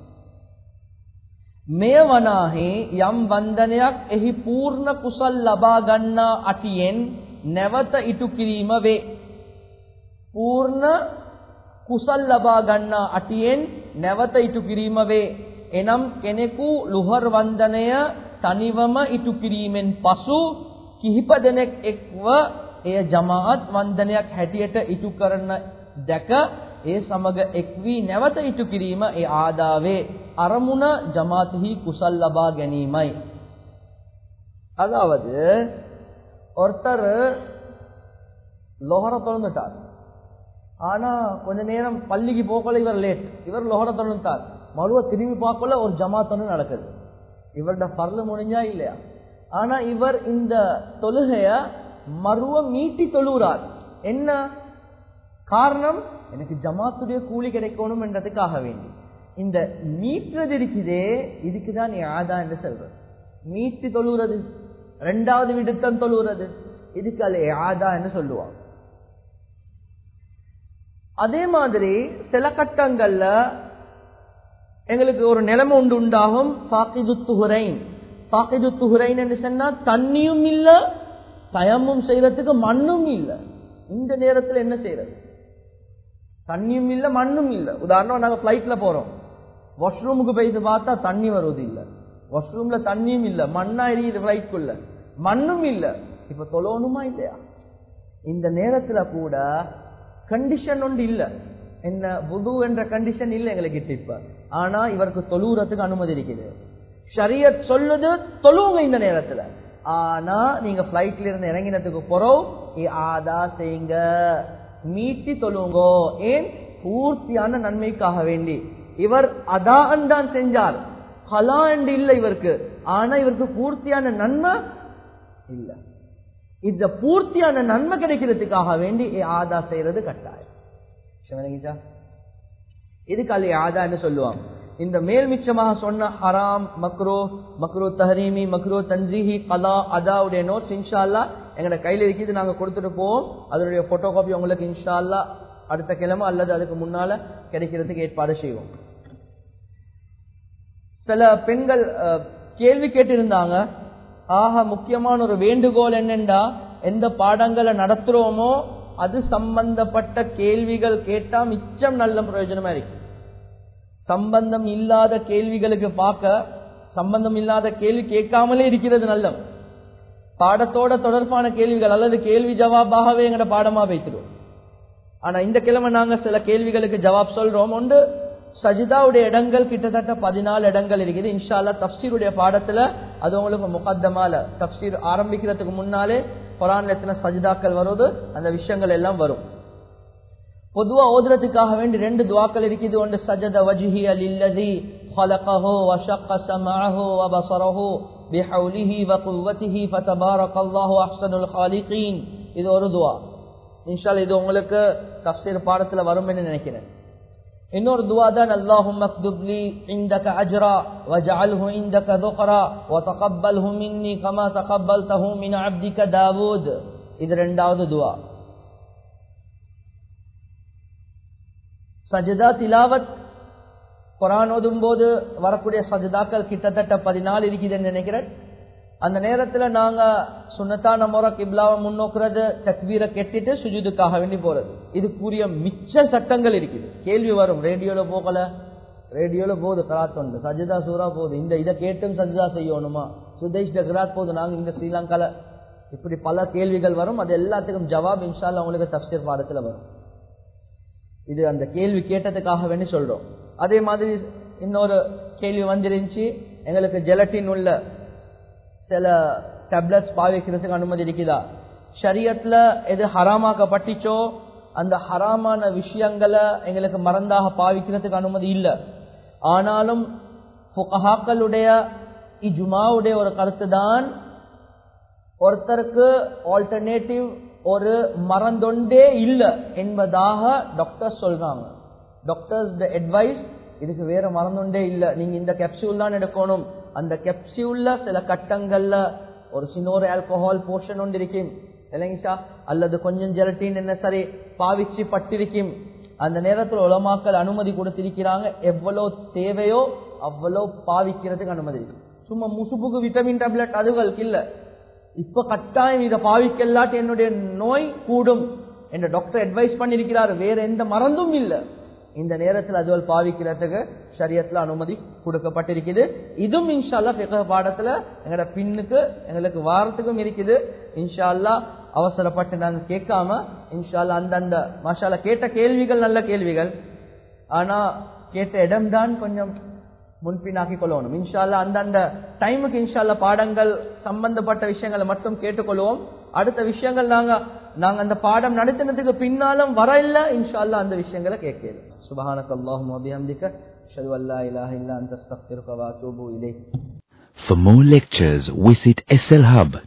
Speaker 1: මේ වනාහි යම් වන්දනයක් එහි පූර්ණ කුසල් ලබා ගන්නා අටියෙන් නැවත ඉටු කිරීම වේ. පූර්ණ කුසල් ලබා ගන්නා අටියෙන් නැවත ඉටු කිරීම වේ. එනම් කෙනෙකු ලුහර් වන්දනය තනිවම ඉටු කිරීමෙන් පසු කිහිප දෙනෙක් එක්ව එය ජමාඅත් වන්දනයක් හැටියට ඉටු කරන දැක ඒ සමග එක් වී නැවත ඉටු කිරීම ඒ ආදාවේ අරමුණ ජමාතෙහි කුසල් ලබා ගැනීමයි. அதாவது ஒருத்தர் லோஹர தொழுந்துட்டார், ஆனா கொஞ்ச நேரம் பள்ளிக்கு போகல, இவர் லேட், இவர் லோஹர தொழுந்தார், மறுவ திரும்பி பார்க்கல ஒரு ஜமாத் ஒன்று நடக்குது. இவருடைய பர்ல முடிஞ்சா இல்லையா? ஆனா இவர் இந்த தொழுகைய மறுவ மீட்டி தொழுகிறார். என்ன காரணம்? எனக்கு ஜமாத்துடைய கூலி கிடைக்கணும் என்றதுக்காக வேண்டி. இந்த மீட்டுறது இருக்குதே, இதுக்குதான் நீ ஆதா என்று சொல்ற. மீட்டி தொழுகிறது, ரெண்டாவது விடுத்தம் தொழுகிறது, இதுக்கு அல்ல ஆதா என்று சொல்லுவாங்க. அதே மாதிரி சில கட்டங்கள்ல எங்களுக்கு ஒரு நிலைமை உண்டு உண்டாகும். ஃபாகிது துஹுரைன். ஃபாகிது துஹுரைன் என்று சொன்னா தண்ணியும் இல்ல, தயமும் செய்யறதுக்கு மண்ணும் இல்ல. இந்த நேரத்தில் என்ன செய்யறது? தண்ணியும் இல்ல மண்ணும் இல்ல. உதாரணம், நாங்க பிளைட்ல போறோம், வாஷ்ரூமுக்கு போயிட்டு பார்த்தா தண்ணி வருவது இல்ல, வாஷ்ரூம்ல தண்ணியும் இல்ல, மண்ணா எரியுது பிளைட்குள்ள, மண்ணும் இல்ல. இப்ப தொழணுமா இல்லையா? இந்த நேரத்துல கூட கண்டிஷன் ஒன்று இல்ல, என்ன வுது என்ற கண்டிஷன் இல்ல எங்களுக்கு இப்ப. ஆனா இவருக்கு தொழுறதுக்கு அனுமதி இருக்குது. ஷரியத் சொல்லுது தொழுவுங்க இந்த நேரத்துல. ஆனா நீங்க பிளைட்ல இருந்து இறங்கினதுக்கு போறோம் ஆதா செய்யுங்க, மீட்டி தொழுங்கோ. ஏன்? பூர்த்தியான நன்மைக்காக வேண்டி. இவர் அதான் தான் செஞ்சார், கலா என்று இல்ல இவருக்கு. ஆனா இவருக்கு பூர்த்தியான நன்மை இல்ல. இந்த பூர்த்தியான நன்மை கிடைக்கிறதுக்காக வேண்டி ஆதா செய்யறது கட்டாயம். இதுக்கு அல்ல ஆதா என்று சொல்லுவாங்க. இந்த மேல் மிச்சமாக சொன்ன ஹராம், மக்ரோ, மக்ரோ தஹரீமி, மக்ரோ தன்ஜீஹி, கலா, அதாவுடைய நோட்ஸ் இன்ஷா அல்லாஹ் எங்கட கையில இருக்குது, நாங்க கொடுத்துட்டு போவோம். அதனுடைய போட்டோ காப்பி உங்களுக்கு இன்ஷா அல்லாஹ் அடுத்த கிழமை அல்லது அதுக்கு முன்னால கிடைக்கிறதுக்கு ஏற்பாடு செய்வோம். சில பெண்கள் கேள்வி கேட்டிருந்தாங்க. ஆக முக்கியமான ஒரு வேண்டுகோள் என்னென்றா, எந்த பாடங்களை நடத்துறோமோ அது சம்பந்தப்பட்ட கேள்விகள் கேட்டா மிச்சம் நல்ல பிரயோஜனமா இருக்கு. சம்பந்தம் இல்லாத கேள்விகளுக்கு பார்க்க சம்பந்தம் இல்லாத கேள்வி கேட்காமலே இருக்கிறது நல்ல. பாடத்தோட தொடர்பான கேள்விகள் அல்லது கேள்வி ஜவாபாகவே எங்கட பாடமா வைக்கிறோம். ஆனா இந்த கிழமை நாங்க சில கேள்விகளுக்கு ஜவாப் சொல்றோம். ஒன்று, சஜிதாவுடைய இடங்கள் கிட்டத்தட்ட பதினாலு இடங்கள் இருக்குது. இன்ஷா அல்லாஹ் தஃப்சீருடைய பாடத்துல அது உங்களுக்கு முகத்தமால தஃப்சீர் ஆரம்பிக்கிறதுக்கு முன்னாலே குர்ஆன்ல எத்தனை சஜிதாக்கள் வருது அந்த விஷயங்கள் எல்லாம் வரும். பொதுவா ஓதுறதுக்காக வேண்டி ரெண்டு துஆக்கள் இருக்குது. ஒன்று சஜத வஜ்ஹிய லில்லதி خلقه وشق سمعه وبصره بحوله وقوته فتبارك الله احسن الخالقين. இது ஒரு துஆ. இன்ஷா அல்லாஹ் இது உங்களுக்கு தஃப்சீர் பாடத்துல வரும் என்று நினைக்கிறேன். இன்னொரு துஆ தான் அல்லாஹும்ம அக்துப் லி இன்தக அஜ்ரா வஜஅல்ஹு இன்தக துக்ரா வதகப்பல்ஹு மின்னி கமா தகப்பல்தஹு மின் அப்திக தாவூத். இது இரண்டாவது துஆ. சஜதா திலாவத் குர்ஆன் ஓதும் போது வரக்கூடிய சஜதாக்கள் கிட்டத்தட்ட பதினாலு இருக்குதுன்னு நினைக்கிறேன். அந்த நேரத்துல நாங்க சுன்னத்தான முறை கிப்லாவை முன்னோக்குறது, தக்பீரை கெட்டிட்டு சுஜூதுக்காக வேண்டி போறது. இது கூறிய மிச்ச சட்டங்கள் இருக்குது. கேள்வி வரும், ரேடியோல போகல, ரேடியோல போகுது கராத் உண்டு, சஜிதா சூரா போகுது, இந்த இதை கேட்டும் சஜிதா செய்யணுமா, சுதேஷ் கராத் போகுது, நாங்க இந்த ஸ்ரீலங்கால, இப்படி பல கேள்விகள் வரும். அது எல்லாத்துக்கும் ஜவாப் இன்ஷா அல்லாஹ் உங்களுக்கு தஃப்சீர் பாடத்துல வரும். இது அந்த கேள்வி கேட்டதுக்காக வேண்டி சொல்றோம். அதே மாதிரி இன்னொரு கேள்வி வந்துருந்துச்சு, எங்களுக்கு ஜெலட்டின் உள்ள சில டேப்லெட்ஸ் பாவிக்கிறதுக்கு அனுமதி இருக்குதா? ஷரியத்துல எது ஹராமாக்கப்பட்டுச்சோ அந்த ஹராமான விஷயங்களை எங்களுக்கு மறந்தாக பாவிக்கிறதுக்கு அனுமதி இல்லை. ஆனாலும் ஃபுகஹாக்களுடைய இஜ்மாவுடைய ஒரு கருத்து தான், ஒருத்தருக்கு ஆல்டர்னேட்டிவ் ஒரு மறந்தொண்டே இல்லை என்பதாக டாக்டர் சொல்றாங்க. டாக்டர்ஸ் அட்வைஸ், இதுக்கு வேற மறந்தொண்டே இல்லை, நீங்க இந்த கேப்சூல் தான் எடுக்கணும். அந்த கேப்சூல்ல சில கட்டங்கள்ல ஒரு சின்ன ஒரு ஆல்கஹால் போர்ஷன் ஒன்று இருக்கும் இல்லைங்கசா, அல்லது கொஞ்சம் ஜெலட்டின் என்ன சரி பாவிச்சு பட்டிருக்கும். அந்த நேரத்தில் உலமாக்கள் அனுமதி கொடுத்திருக்கிறாங்க, எவ்வளவு தேவையோ அவ்வளவு பாவிக்கிறதுக்கு அனுமதி இருக்கு. சும்மா முசுபுக்கு விட்டமின் டேப்லெட் அதுகளுக்கு இல்ல, இப்ப கட்டாயம் இதை பாவிக்கலாட்டு என்னுடைய நோய் கூடும் என்ற டாக்டர் அட்வைஸ் பண்ணிருக்கிறார். வேற எந்த மருந்தும் இல்லை. இந்த நேரத்தில் அதுவல் பாவிக்கிறதுக்கு ஷரியத்துல அனுமதி கொடுக்கப்பட்டிருக்குது. இதுவும் இன்ஷா அல்லாஹ் ஃபிக்ஹ் பாடத்துல எங்களோட பின்னுக்கு எங்களுக்கு வாரத்துக்கும் இருக்குது. இன்ஷா அல்லாஹ் அவசரப்பட்டு நாங்க கேட்காம இன்ஷா அல்லாஹ் அந்தந்த மாஷா அல்லாஹ் கேட்ட கேள்விகள் நல்ல கேள்விகள், ஆனா கேட்ட இடம் தான் கொஞ்சம் முன்பின்னாக்கி கொள்ளணும். இன்ஷா அல்லாஹ் அந்தந்த டைமுக்கு இன்ஷா அல்லாஹ் பாடங்கள் சம்பந்தப்பட்ட விஷயங்களை மட்டும் கேட்டுக்கொள்வோம். அடுத்த விஷயங்கள் நாங்க நாங்க அந்த பாடம் நடத்தினதுக்கு பின்னாலும் வர இல்ல இன்ஷா அல்லாஹ் அந்த விஷயங்களை கேட்கல. சுப்ஹானக்கல்லாஹும்ம வ பிஹம்திக அஷ்ஹது அன் லா இலாஹா இல்லா அன்த அஸ்தக்ஃபிருக வ அத்தூபு இலைக்.
Speaker 2: For more lectures, visit S L Hub